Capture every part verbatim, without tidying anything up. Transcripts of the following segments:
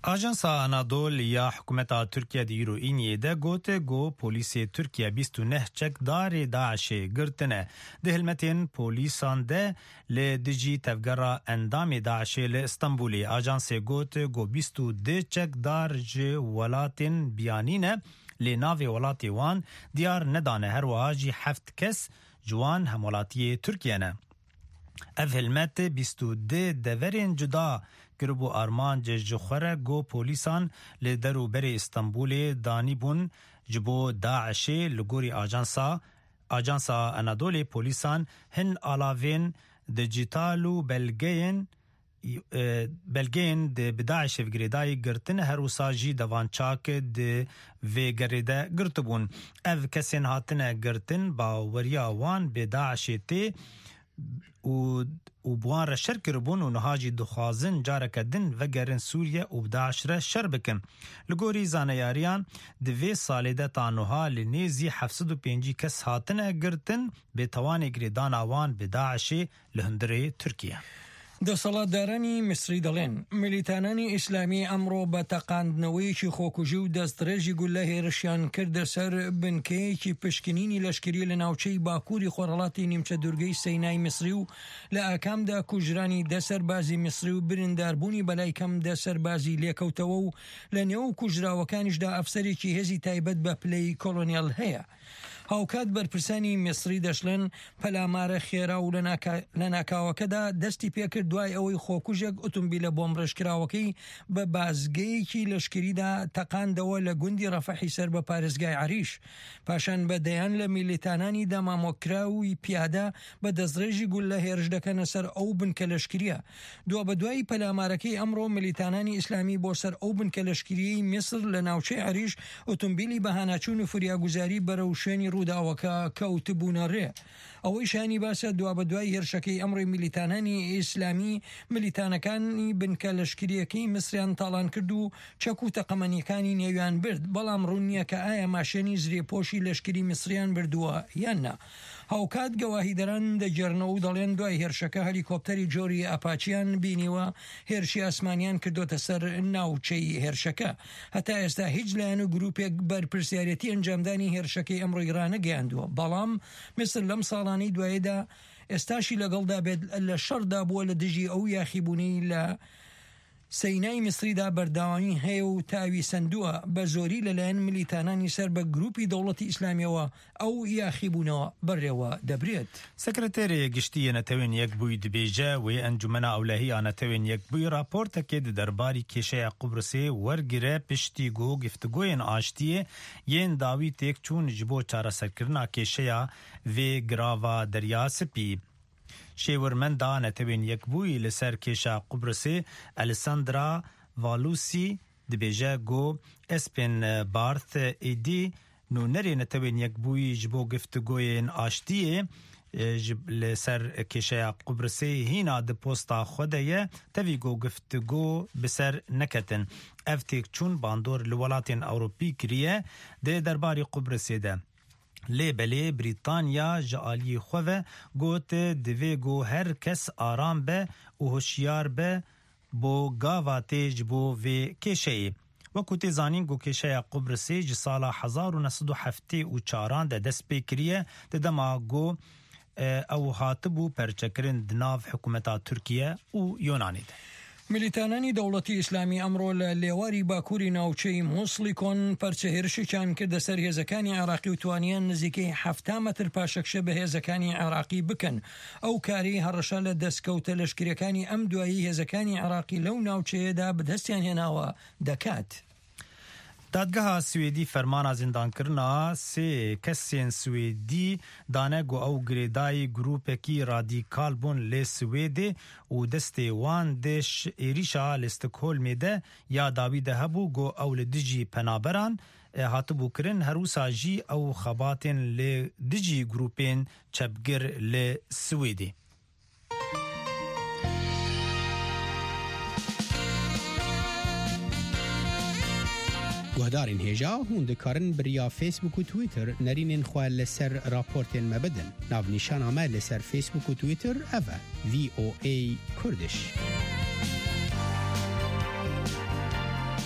آژانس آنادول یا حکومت ترکیه دیرو اینیه ده گوته گو پولیس ترکیه بیست و نه چک دار داعش گرتنه ده هلمتین پولیسان ده لدجی تفگرا اندام داعش لإستنبولی. آژانس گوته گو بیست و ده چک دار ج ولاتین بیانینه لناوی ولاتی وان دیار ندانه هر واجی هفت کس جوان همولاتی ترکیه نه. اف هلمت بیست و ده دورین جدا کربو آرمان جخوره گو پولیسان لدرو بری استنبول دانی بون جبو داعش لگوری آجانسا آجانسا انادول پولیسان هن آلاوین دیجیتالو بلگین بلگین د بداعش فگریدای گرتن هروسا جی دوان چاک د وی گریده گرتبون اف کسین هاتنه گرتن با وریا وان بداعش تی و و بوان را شر کربون و نهاجی دخوازن جارک دن و گرن سوریه و بداعش را شر بکن. لگوری زانیاریان دوی سالی ده تانوها لنیزی هفتصد و پنجی کس هاتنه گرتن به توان گریدان آوان بداعشی لهندره ترکیه. دەسەڵاتدارانی میسری دەڵێن ملیتانانی ئیسلامی ئەمڕۆ بە تەقاندنەوەیەکی خۆکوژی و دەستدرێژی گولە هێرشیان کردە سەر بنکەیەکی پشکنینی لەشکری لە ناوچەی باکووری خۆرهەڵاتی نیمچە دوورگەی سەینای میسری و لە ئاکامدا کوژرانی دە سەربازی میسری و برینداربوونی بەلای کەم دە سەربازی لێکەوتەوە و لە نێو کوژراوەکانیشدا ئەفسەرێکی هێزی تایبەت بە پلەی کۆلۆنیال هەیە. هاوکات بەرپرسانی میسری دەشڵێن پەلامارە خێرا و لە ناکاوەکەدا دەستی پێکرد دوای ئەوەی خۆکوژێک ئۆتۆمبیلە بۆمڕێژکراوەکەی بە بازگەیەکی لەشکریدا تەقاندەوە لە گوندی ڕەفەحی سەر بە پارێزگای عەریش. پاشان بەدەیان لە میلیتانانی دامامۆکراوی پیادە بە دەستدرێژی گولە هێرش دەکەنە سەر ئەو بنکە لەشکریە. دوا بە دوای پەلامارەکەی ئەمڕۆ میلیتانانی ئیسلامی بۆ سەر ئەو بنکە لەشکریەی میسر لە ناوچەی عەریش ئۆتۆمبیلی بەهاناچوون و فریاگوزاری بەرەو شوێنی ڕووداوەکە کەوتبوونە ڕێ. ئەوەی شانی باسە دوا بە دوای هێرشەکەی ئەمڕۆی میلیتانانی ئیسلامی میلیتانەکانی بنکە لەشکریەکەی مسریان تاڵان کرد و چەک و تەقەمەنیەکانی نێویان برد، بەڵام ڕوون نییە کە ئایا ماشێنی زرێپۆشی لەشکری مسریان بردووە یان نا. هاوکات گەواهیدەران دەجێڕنەوە و دەڵێن دوای هێرشەکە هەلیکۆپتەری جۆری ئاپاچیان بینیوە هێرشی ئاسمانیان کردوتە سەر ناوچەی هێرشەکە. هەتا ئێستا هیچ لایەن و گروپێک بەرپرسیارەتی ئەنجامدانی هێرشەکەی ئەمڕۆی ڕانەگەیاندووە، بەڵام مثل لەم ساڵانەی دواییدا ئێستاشی لەگەڵدا بێت لە شەڕدا بووە لە دژی ئەو یاخیبوونی لە سەینای میسریدا بەرداوانی هەیە و تاوی سندووە بە زۆری لەلایەن میلیتانانی سەر بە گروپی دەوڵەتی ئیسلامیەوە ئەو یاخیبوونەوە بەڕێوە دەبرێت. سەکرتێری گشتیە نەتەوێن یەک بووی دبێژە وێ ئەنجومەنە ئەولەهی ئانەتەوێن یەک بووی راپۆرتەکێ دەرباری کێشەیە قوبرسێ وەرگرە پشتی گۆ گفتگۆیەن ئاشتیە یەن داوی تێک چوون ji بۆ چارەسەرکردنا کێشەیە vê girava derya Spî. شێورمەندا نەتەوێن یەکبووی لەسەر کێشە قوبرسێ ئەلساندرا ڤالوسی دبێژە گۆ ئەسپێن بارت ئیدی نونەرێ نەتەوێن یەکبووی ji بۆ گفتگۆیên ئاشتiyê لەسەر کێشەیە قوبرسێ هینا di posta xwe de ye tevî got giftîgû bi ser neketin. Ev têkçûn bandor li welatên Ewropî kiriye dê derbarê Qubrısê de. لê belê Brîtanya ji aliyê xwe ve got divê got her kes aram be û hoşyar be bo gava tê ji bo vê kêşeyê. Wekû tê zanîn got kêşeya Qubrısê ji sala hezar û neh sed û heftê û çaran de dest pê kiriye di dema got ew hatibû perçekirin di nav hikûmeta Tirkiye û Yunanê de. میلیتانانی دەوڵەتی ئیسلامی ئەمڕۆ لە لێواری باکووری ناوچەی مووسڵی کۆن پەرچە هێرشێکیان کردە سەر هێزەکانی عێراقی و توانیان نزیکەی هەفتا مەتر پاشەکشە بە هێزەکانی عێراقی بکەن. ئەو کاری هەڕەشە لە دەستکەوتە لەشکریەکانی ئەم دوایی هێزەکانی عێراقی لەو ناوچەیەدا بەدەستیان هێناوە دەکات. دادگاها سوێدی فەرمانە زیندانکردنا سێ کەسێن سوێدی دانە گو ئەو گرێدایی گروپێکی رادیکال بوون لێ سوێدێ و دەستێ وان دێش عێریشا لە ستکهۆلمێ de یا داوی de hebû got ew li dijî penaberan hatibû kirin herûsa jî ew xebatên lê dijî grûpên çepgir li Swêdê. گوهدارین هێژا هون دikarin biriya Facebook û Twitter nerînên xwe li ser raportên me bidin. Navnîşana me li ser Facebook û Twitter ev e V O A Kurdish.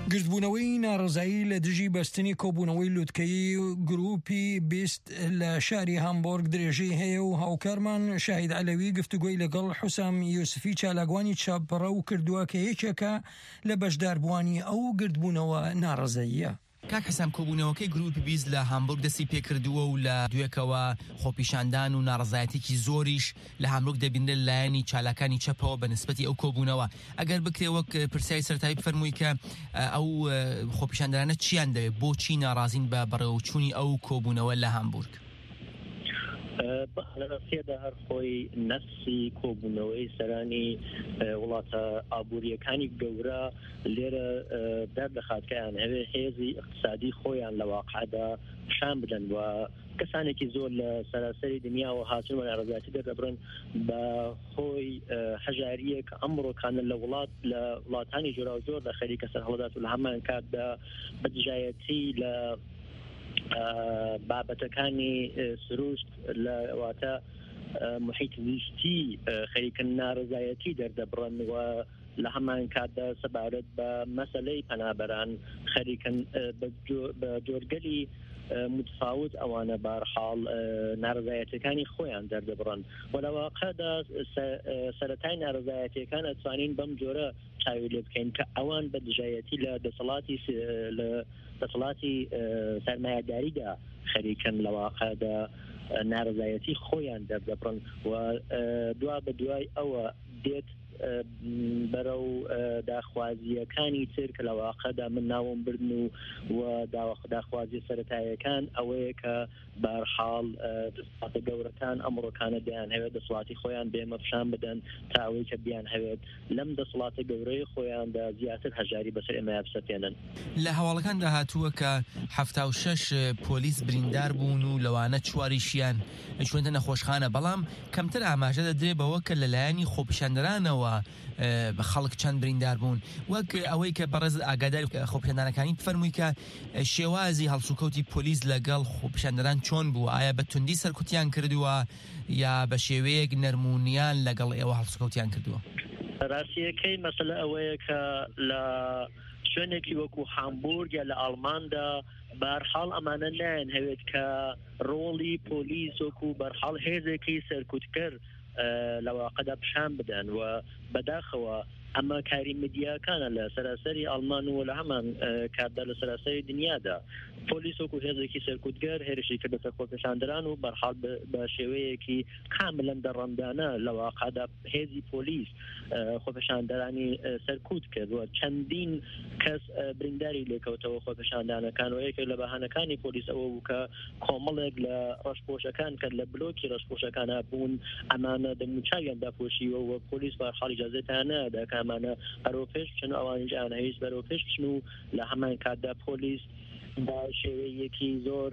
گردبوونەوەی ناڕزایی لە دژی بەستنی کۆبوونەوەی لووتکەی گروپی بیست لە شاری هامبۆرگ درێژەی هەیە و هاوکارمان شاهید عەلەوی گفتوگۆی لەگەڵ حوسام یوسفی چالاکوانی چاپەڕە و کردووە کە یەکێکە لە بەشداربووانی ئەو گردبوونەوە ناڕزاییە. کاک حەسام، کۆبوونەوەکەی گروپی بیست لە هامبۆرگ دەستی پێکردووە و لە دوێکەوە خۆپیشاندان و ناڕزایەتێکی زۆریش لە هامبۆرگ دەبینرێت لایەنی چالاکانی چەپەوە بە نسبەتی ئەو کۆبوونەوە. ئەگەر بکرێ وەک پرسیاری سەرەتایی بفەرمووی کە ئەو خۆپیشاندانانە چیان دەوێت، بۆچی ناڕازین بە بەڕێوەچوونی ئەو کۆبوونەوە لە هامبۆرگ؟ لەڕاستیەدا هەر خۆی نەفسی کۆبوونەوەی سەرانی وڵاتە ئابوووریەکانی گەورە لێرە دەردەخات کەیان هەوێ هێزی اقتصادی خۆیان لە واقعدا شان بدەن و کەسانێکی زۆر لە سەراسەری دنیاوە هاتون و ناڕزایەتی دەردەبڕن بە خۆی هەژاریەک ئەمڕۆکانە لە وڵات لە وڵاتانی جۆراوجۆر لە خەریکە سەرهەڵدات و لە هەمان کاتدا بەدژایەتی لە بابەتەکانی سروشت لە واتە محیط زیستی خەریکە ناڕزایەتی دەردەبڕن و لە هەمان کاتدا سەبارەت بە مەسەلەی پەنابەران خەریکن بە جۆرگەلی متفاوت ئەوانە بارحاڵ ناڕزایەتەکانی خۆیان دەردەبڕن و لە واقعدا سەرەتای ناڕزایەتەکان ئەتوانین بەم جۆرە چاوی لێ بکەین کە ئەوان بە دژایەتی لە دەسەڵاتی لە دەسەڵاتی سەرمایه‌داریدا خەریکن لە واقعدا ناڕزایەتی خۆیان دەردەبڕن و دوا بە دوای ئەوە دێت بەرەو داخوازیەکانی تر کە لە واقعدا من ناوم بردن و داخوازی سەرەتاییەکان ئەوەیە کە بارحاڵ دەسەڵاتە گەورەکان ئەمڕۆکانە دەیان هەوێت دەسەڵاتی خۆیان بێمەفشان بدەن تا ئەوەی کە بیان هەوێت لەم دەسەڵاتە گەورەی خۆیاندا زیاتر هەژاری بەسەر ئێمە بسەپێنن. لە هەواڵەکاندا هاتووە کە هەفتا و شەش پۆلیس بریندار بوون و لەوانە چواریشیان چوونتە نەخۆشخانە، بەڵام کەمتر ئاماژە دەدرێت بەوە کە لەلایەنی خۆپیشاندەرانەوە بە خەڵک چەند بریندار بوون، وەک ئەوەی کە بەڕێز ئاگاداری خۆپیشاندانەکانی بفەرمووی کە شێوازی هەڵسوکەوتی پۆلیس لەگەڵ خۆپیشاندەران چۆن بوو، ئایا بە توندی سەرکوتیان کردووە یا بە شێوەیەک نەرمونیان لەگەڵ ئێوە هەڵسوکەوتیان کردووە؟ ڕاستیەکەی مەسەلە ئەوەیە کە لە شوێنێکی وەکو هامبۆرگ یا لە ئاڵماندا بارحاڵ ئەمانە نایەن هەوێت کە ڕۆڵی پۆلیس وەکو بەرحاڵ هێزێکی سەرکوتکەر لە واقعدا پیشان بدەن و بەداخەوە ئەمە کاری مدیاکانە لە سەراسەری ئەڵمان و لە هەمان کاتدا لە سەراسەری دنیادا پۆلیس وەکو هێزێکی سەرکوتگەر هێرشی کردە سەر خۆپیشاندەران و بەرحاڵ بە شێوەیەکی کاملەن دەڕەندانە لە واقعدا هێزی پۆلیس خۆپیشاندەرانی سەرکوت کرد و چەندین کەس برینداری لێکەوتەوە خۆپیشاندانەکان و یەکێک لە بەهانەکانی پۆلیس ئەوە بوو کە کۆمەڵێک لە ڕەشپۆشەکان کە لە بلۆکی ڕەشپۆشەکانە بوون ئەمانە دەموچاویان داپۆشیوە و پۆلیس بەرحاڵ ئیجازەتیان نەدا کە ئەمانە بەرەو پێش بچن، ئەوانیش ئانەهیچ بەرەو پێش بچن و لە هەمان کاتدا پۆلیس با شێوەیەکی زۆر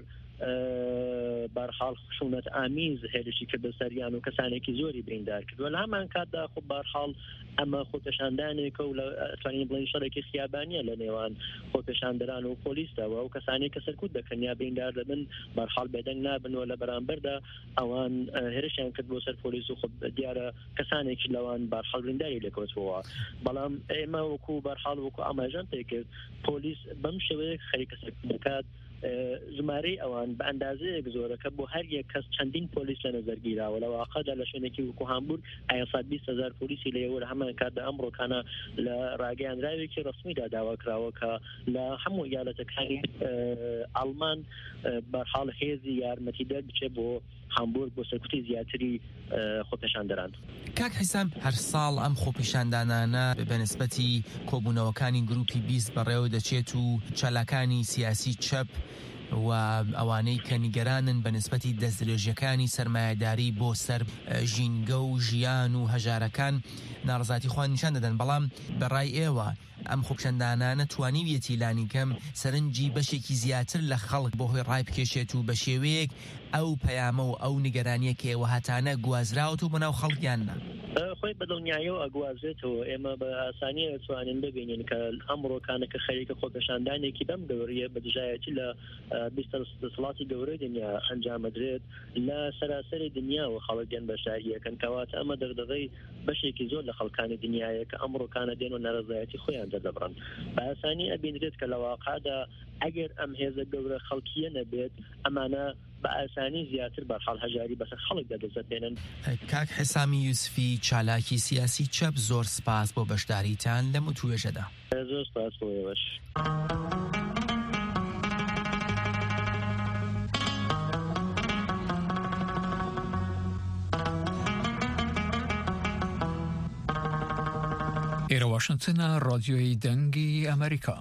بارحاڵ خشونەت ئامیز هێرشی کردە سەریان و کەسانێکی زۆری بریندار کردووە. لە هەمان کاتدا خۆ بارحاڵ ئەمە خۆپیشاندانێکە و ئەتوانین بڵین شەڕێکی خیابانیە لە نێوان خۆپیشاندەران و پۆلیسداوە و کەسانێک کە سەرکوت دەکەن یا بریندار دەبن بارحاڵ بێدەنگ نابنەوە لە بەرامبەردا ئەوان هێرشیان کرد بۆ سەر پۆلیس و خۆ دیارە کەسانێکی لەوان بارحاڵ برینداری لێکەوتوەوە. بەڵام ئێمە وەکو بارحاڵ وەکو ئاماژەم پێ کرد پۆلیس بەم شێوەیە خەریکە سەرکوت دەکات ژمارەی ئەوان بە ئەندازەیەک زۆرەکە بۆ هەر یەک کەس چەندین پۆلیس لە نەزەرگیراوە لە واقعدا لە شوێنێکی وەکو هامبورگ ئایساد بیست هەزار پۆلیسی لێوە لە هەمان کاتدا ئەمڕۆکانە لە ڕاگەیاندراوێکی ڕسمیدا داواکراوە کە لە هەموو ئیالەتەکانی ئەڵمان بەرحاڵ هێزی یارمەتی دەربچێت بۆ هامبورگ بۆ سەرکوتی زیاتری خۆپیشاندەران. کاک حیسام، هەر ساڵ ئەم خۆپیشاندانانە بە نسبەتی کۆبوونەوەکانی گروپی بیست بەڕێوە دەچێت و چالاکانی سیاسی چەپ و ئەوانەی کە نیگەرانن بە نسبەتی دەستدرێژیەکانی سەرمایه‌داری بۆ سەر ژینگە و ژیان و هەژارەکان ناڕزاتی خۆیان نیشان دەدەن، بەڵام بەڕای ئێوە ئەم خۆپیشاندانانە توانیویەتی لانی کەم سەرنجی بەشێکی زیاتر لە خەڵک بۆ هۆی ڕای بکێشێت و بە شێوەیەک ئەو پەیامە و ئەو نیگەرانیە کە ئێوە هاتانە گوازراوەت و بەناو خەڵکیاننا خۆی بەدڵنیاییەوە ئەگوازێتەوە. ئێمە بە ئاسانیە دەتوانین ببینین کە ئەمڕۆکانە کە خەریکە خۆپیشاندانێکی بەم گەوریە بەدژایەتی لە بیست دەسەڵاتی گەورەی دنیا ئەنجامەدرێت لە سەراسەری دنیاوە خەڵک دێن بەشداریەکەن کەواتە ئەمە دەردەغی بەشێکی زۆر لە خەڵکانی دنیاە کە ئەمڕۆکانە دێن و ناڕزایەتی خۆیان دەبڕن بە ئاسانی ئەبینرێت کە لە واقعدا ئەگەر ئەم هێزە گەورە خەڵکیە نەبێت ئەمانە بە ئاسانی زیاتر بەرحاڵ هەژاری بەسەر خەڵک دەدەزەتێنن. کاک حسامی یوسفی چالاکی سیاسی چەپ زۆر سپاس بۆ بەشداریتان لەم توێژەدا. زۆر سپاس بۆ ئێوەش. ئێرە واشنگتنە ڕادیۆی دەنگی ئەمریکا.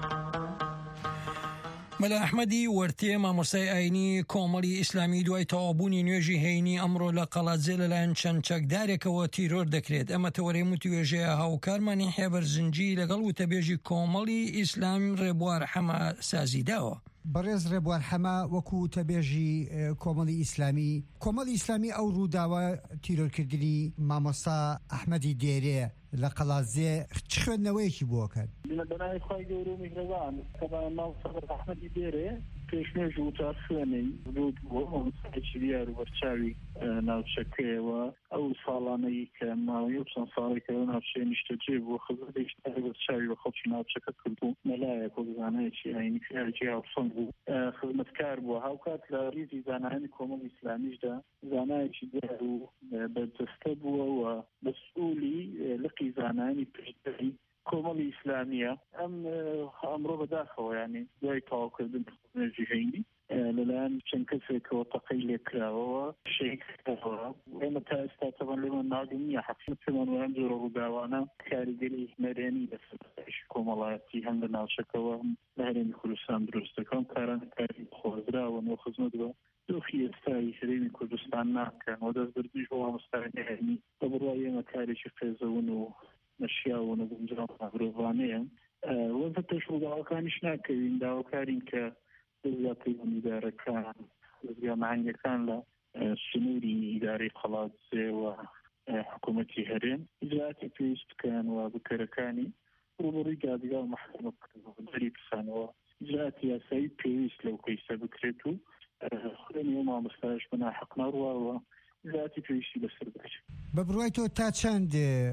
مەلا ئەحمەدی وەرتێ مامۆستای ئاینی کۆمەڵی ئیسلامی دوای تەوابوونی نوێژی هەینی ئەمڕۆ لە قەڵاتجێ لەلایەن چەند چەکدارێکەوە تیرۆر دەکرێت. ئەمە تەوەرەی متوێژەیە هاوکارمانی حێبەرزنجی لەگەڵ وتەبێژی کۆمەڵی ئیسلام ڕێبوار حەما سازیداوە. بەڕێز ڕێبوار حەما وەکو تەبێژی کۆمەڵی ئیسلامی کۆمەڵی ئیسلامی ئەو ڕووداوە تیرۆرکردنی مامۆستا ئەحمەدی دێرێ لە قەڵاتجێ چ خوێندنەوەیەکی بۆ کرد؟ بەناوی خوای گەورە و میهرەبان کەبان مامۆستا ئەحمەدی دێرێ پێشنێژ وتار خوێنەی ڕوود بووە مامۆستایەکی دیار و بەرچاوی ناوچەکەیەوە ئەو ساڵانەی کە ماوەی و چەند ساڵێکەوە ناوچەیە نیشتەجێ بووە خزمەت دیشتاری بەرچاوی بە خەڵکی ناوچەکە کردبوو مەلایەک و زانایەکی ئاینی خێرجی هاوسەنگ بوو خزمەتکار بووە هاوکات لە ڕیزی زانایانی کۆمەڵی ئیسلامیشدا زانایەکی دیار و بەردەستە بووە و مەسئولی لقی زانایانی پشتەری کۆمەڵی ئیسلامیە. ئەم ئەمڕۆ بەداخەوە ینی دوای تەواوکردن نوێژی هەینی لەلایەن چەند کەسێکەوە تەقەی لێکراوەوە شەیکەوە ئێمە تا ئێستا تەبەن لێمە ناگەم نییە حەقیقەت پێمان وایە جۆرە ڕووداوانە کاریگەری نەرێنی لەسەر کۆمەڵایەتی هەم لە ناوچەکەوە هەم لە هەرێمی کوردستان دروست دەکەن کارانە کاری خۆزراوە و خزمەت بە دۆخی ئێستایی هەرێمی کوردستان ناکەن و دەستبردنیش بۆ مامۆستایانی هەرمی بە بڕوای ئێمە کارێکی خێزەون و نەشیاون و گونجاو مرۆڤانەیە وەزە پێش ڕووداوەکانیش ناکەوین داواکارین کە دەستگا پەیوەندیدارەکان دەستگا مەهەنگەکان لە سنووری ئیدارەی قەڵاتجێ و حکوومەتی هەرێم ئیجراءاتی پێویست بکەن و بکەرەکانی ڕوبەڕووی دادگا و مەحکەمە دەری بسانەوە ئیجراءاتی یاسایی پێویست لەو کەیسە بکرێت و خوێنی و مامۆستایش بە ناحەق نەڕواوە ئیجراءاتی پێویستی بەسەر بکرێت. بە بڕوای تۆ تا چەند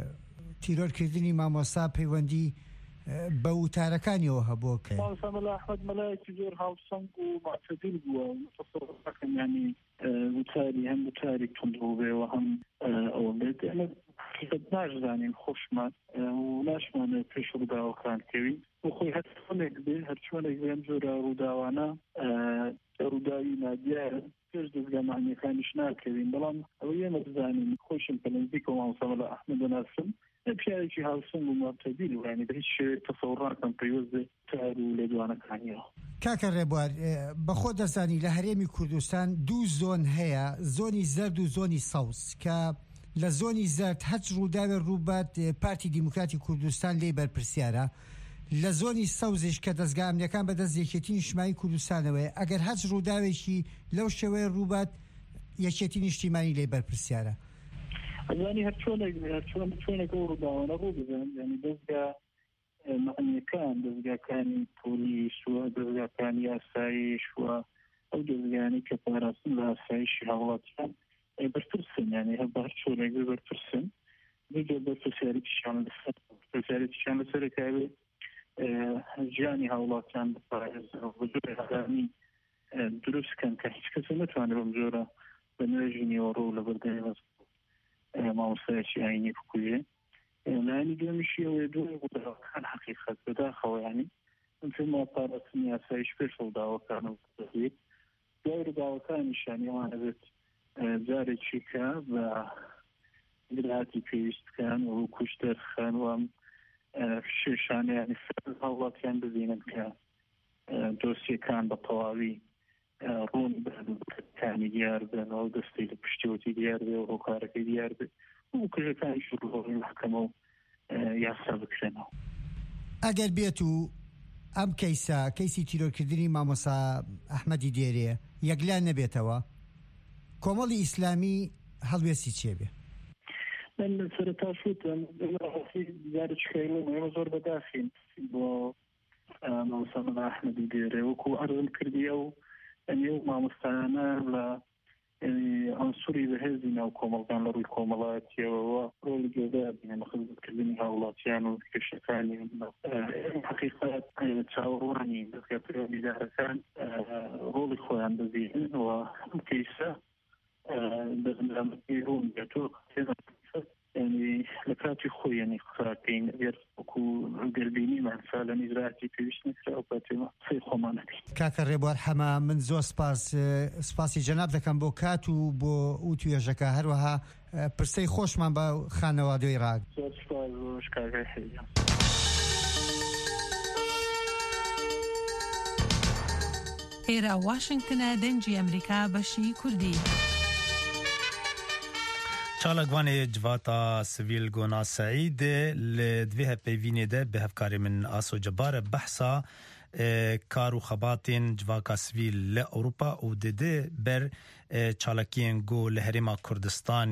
تیرۆرکردنی مامۆستا پەیوەندی بە وتارەکانیەوە هەبووە کە مامۆستا مەلا ئەحمەد مەلایەکی زۆر هاوسەنگ و معتەدیل بووە و تەسەڕڕەکەم ینی وتاری هەم وتاری توندڕوو بێەوە هەم ئەوە بێت ئێمە حقیقەت ناشزانین خۆشمان و ناشمانێت پێش ڕووداوەکان کەوین و خۆی هەر چۆنێک بێ هەر چۆنێک بێ ئەم جۆرە ڕووداوانە ڕووداوی نادیارە پێش دەستگامانیەکانیش ناکەوین بەڵام ئەوە ئێمە بزانین خۆشم پە نزیکەوە مامۆستا مەلا ئەحمەد دەناسم پیاوێکی هاوسەنگ و معتەدیل و ینی بە هیچ شێوەیەک تەسەوڕاتم پەیوەست تار و لێدوانەکانیەوە. کاکە ڕێبوار بەخۆ دەزانی لە هەرێمی کوردستان دوو زۆن هەیە زۆنی زەرد و زۆنی سەوز کە لە زۆنی زەرد هەچ ڕووداوێ ڕووبات پارتی دیموکراتی کوردستان لێ بەرپرسیارە لە زۆنی سەوزش کە دەستگا ئەمنیەکان بەدەست یەکێتی نیشتیمانی کوردستانەوەی ئەگەر هەچ ڕووداوێکی لەو شێوەیە ڕووبات یەکێتی نیشتیمانی لێ بەرپرسیارە. ئەزانی هەر چۆنێک هەر چۆن چۆنێک ئەو ڕووداوانە ڕوو بزن ینی دەستگا مەعنیەکان دەستگاکانی پۆلیس و دەستگاکانی یاساییش و ئەو دەستگانی کە پاراستن لە ئاسایشی هاوڵاتیان بەرپرسن ینی هەر بە هەر چۆنێک بەرپرسن دیگە بەرپرسیاریتیشان لەسەر بەرپرسیاریتیشان لەسەرێکاوێت ژیانی هاوڵاتیان بپارێزن و هەرانی دروستکەن کە هیچ کەسە نەتوانێت بەم جۆرە بە نوێژی نیوەڕۆ لە بەردەمی مامۆستایەکی ئاینی بکوژێ لایەنی دومیشی ئەوەیە دوای ڕووداوەکان حقیقەت بەداخەوە ینی ئەمما پاراستنی یاساییش پێش ڕووداوەکان بێت دوای ڕووداوەکانیش ینی ئەوانە بێت جارێکی کە بە ئیجراءاتی پێویست بکەن و کوشتەرخان و ئەم شێشانە ینی هاوڵاتیان ببینن کە دۆسیەکان بە تەواوی ڕوون بەکانی دیار بێنەوە دەستی لە پشتیوەتی دیار بێ و ڕۆکارەکەی دیار بێ و کژەکانیش ڕۆڵی محکەمە و یاسا بکرێنەوە. ئەگەر بێت و ئەم کەیسە کەیسی تیرۆرکردنی مامۆستا ئەحمەدی دێرێ یەکلان نەبێتەوە کۆمەڵی ئیسلامی هەڵوێستی چێ بێ؟ من سەرەتا شوتم زارە چکەیڵم ئێمە زۆر بەداخین بۆ مامۆستا ئەحمەدی دێرێ وەکو عەرزم کردی ئەو ئەنێ و مامۆستایانە لە ئەنسوری بەهێزی ناو کۆمەڵگان لە ڕووی کۆمەڵایەتیەوە ڕۆلی گەورەیە بینێمە خزمەتکردنی هاوڵاتیان و کێشەکانی حقیقەت چاوەڕوانی دەستگاکردنەوە میدارەکان ڕۆڵی خۆیان دەبینن و ئەم کەیسە دەستنامەتی ڕوون دێتەوە ینی لە کاتی خۆی ینی قساکەین ئەگەر وەکو گەربینی مانسا لە میزراتی پێویست نکرا و کاتێمە قسەی خۆمانەکەین. کاکە ڕێبوار حەما من زۆر سپاس سپاسی جەناب دەکەم بۆ کات و بۆ ئەو توێژەکە هەروەها پرسەی خۆشمان بە خانەوادۆی ڕاگ. زۆر سپاس بۆش کاکای حەیدەر. ئێرە واشنگتنە دەنجی ئەمریکا بەشی کوردی. چالکوان جواتا سویل گونا سعید لدویه پیوینه ده به هفکاری من آسو جبار بحثا کارو خباتین جواکا سویل لأوروپا و دده بر چالکین گو لحرما کردستان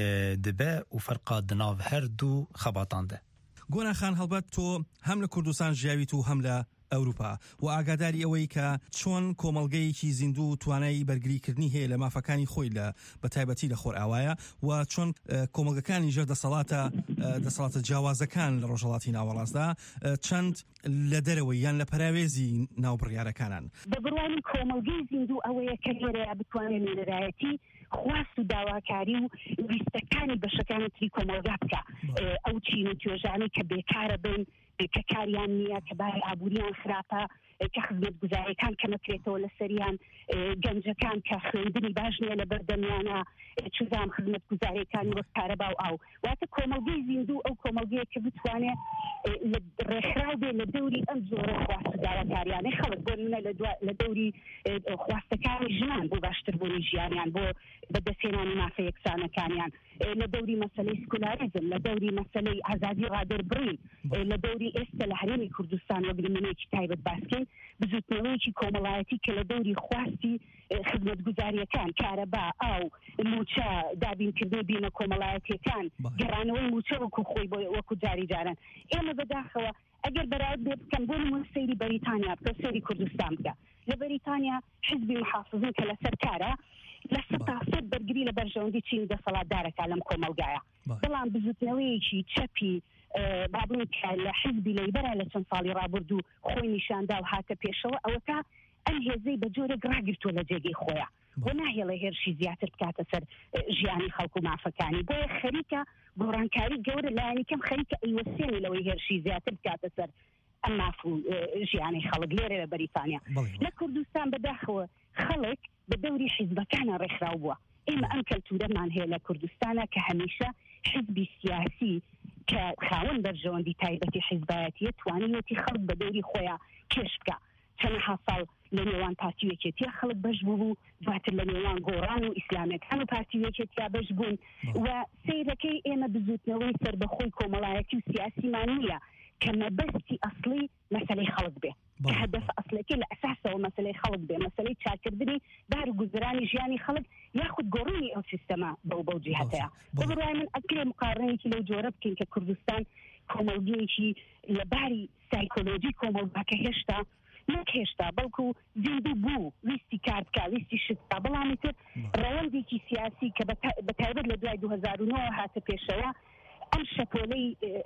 دبه و فرقا دناو هر دو خباتان ده. گونا خان هەڵبەت تۆ هەم لە کوردستان ژیاویت و هەم لە ئەوروپا و ئاگاداری ئەوەی کە چۆن کۆمەڵگەیەکی زیندوو توانای بەرگریکردنی هەیە لە مافەکانی خۆی لە بەتایبەتی لە خۆر ئاوایە و چۆن کۆمەڵگەکانی ژێر دەسەڵاتە دەسەڵاتە جیاوازەکان لە ڕۆژهەڵاتی ناوەڕاستدا چەند لە دەرەوەی یان لە پەراوێزی ناوبڕیارەکانان. بە بڕوانی کۆمەڵگەی زیندوو ئەوەیە کە لێرەیە بتوانێت لێرایەتی خواست و داواکاری و ویستەکانی بەشەکانی تری کۆمەڵگا بکە ئەو چین و توێژانی کە بێکارە بن کە کاریان نییە کە بای ئابووریان خراپە کە خزمەتگوزاریەکان کە نەکرێتەوە لە سەریان گەنجەکان کە خوێندنی باش نییە لە بەردەمیانە چزام خزمەتگوزاریەکانی وەک کارەبا و ئاو واتە کۆمەڵگەی زیندوو ئەو کۆمەڵگەیە کە بتوانێت ڕێکخراو بێ لە دەوری ئەم زۆرە خواست و داواکاریانەی خەڵک بۆ منە لە دەوری خواستەکانی ژنان بۆ باشتربوونی ژیانیان بۆ بەدەستهێنانی مافە یەکسانەکانیان لە دەوری مەسەلەی سکولاریزم لە دەوری مەسەلەی ئازادی ڕادەربڕین لە دەوری ئێستا لە هەرێمی کوردستان وەک نمونەیەکی تایبەت باسکەین بزوتنەوەیەکی کۆمەڵایەتی کە لە دەوری خواستی خزمەتگوزاریەکان کارەبا ئاو موچە دابینکردنی بینە کۆمەڵایەتیەکان گەڕانەوەی موچە وەکو خۆی وەکو جاری جاران ئێمە بەداخەوە ئەگەر بەراورد بێ بکەم بۆ نمونە سەیری بەریتانیا بکە سەیری کوردستان بکە لە بەریتانیا حزبی محافظین کە لەسەر کارە لە سەد تا سەد بەرگری لە بەرژەوەندی چین دەسەڵاتدارەکە لەم کۆمەڵگایە بەڵام بزوتنەوەیەکی چەپی بابڵین کە لە حزبی لەیبەرە لە چەند ساڵی ڕابردوو خۆی نیشاندا و هاتە پێشەوە ئەوە تا ئەم هێزەی بە جۆرێک ڕاگرتووە لە جێگەی خۆیە بۆ ناهێڵە هێرشی زیاتر بکاتە سەر ژیانی خەڵکو و مافەکانی بۆیە خەریکە گۆڕانکاری گەورە لایەنی کەم خەریکە ئەیوەسێنی لەوەی هێرشی زیاتر بکاتە سەر ئەم ماف و ژیانی خەڵک لێرە لە بەریتانیا لە کوردستان بەداخەوە خەڵک بە دەوری حیزبەکانە ڕێکخراو بووە ئێمە ئەم کەلتورەمان هەیە لە کوردستانە کە هەمیشە حزبی سیاسی کە خاوەن بەرژەوەندی تایبەتی حیزبایەتیە توانێتی خەڵک بە دەوری خۆیان کێش بکە چەندەها ساڵ لە نێوان پارتی یەکێتیە خەڵک بەش بوو دواتر لە نێوان گۆڕان و ئیسلامەکان و پارتی یەکێتیا بەش بوون و سەیرەکەی ئێمە بزوتنەوەی سەربەخۆی کۆمەڵایەتی و سیاسیمان نییە کە مەبەستی ئەسڵی مەسەلەی خەڵک بێ کە هەدەف ئەسڵەکەی لە ئەساسەوە مەسەلەی خەڵک بێ مەسەلەی چاکردنی دار و گوزرانی ژیانی خەڵک یاخود گۆڕینی ئەو سیستەمە بەو بەو جیهەتەیە بەڕای من ئەکرێ مقارنەیەکی لەو جۆرە بکەین کە کوردستان کۆمەڵگەیەکی لەباری سایکۆلۆژی کۆمەڵگاکە هێشتا نەک هێشتا بەڵکو زیندوو بوو ویستی کار بکە ویستی شت بکە بەڵامی تر ڕەوەندێکی سیاسی کە بەتایبەت لە دوای دوو هەزار و نۆ هاتە پێشەوە ئەم شەپۆلەی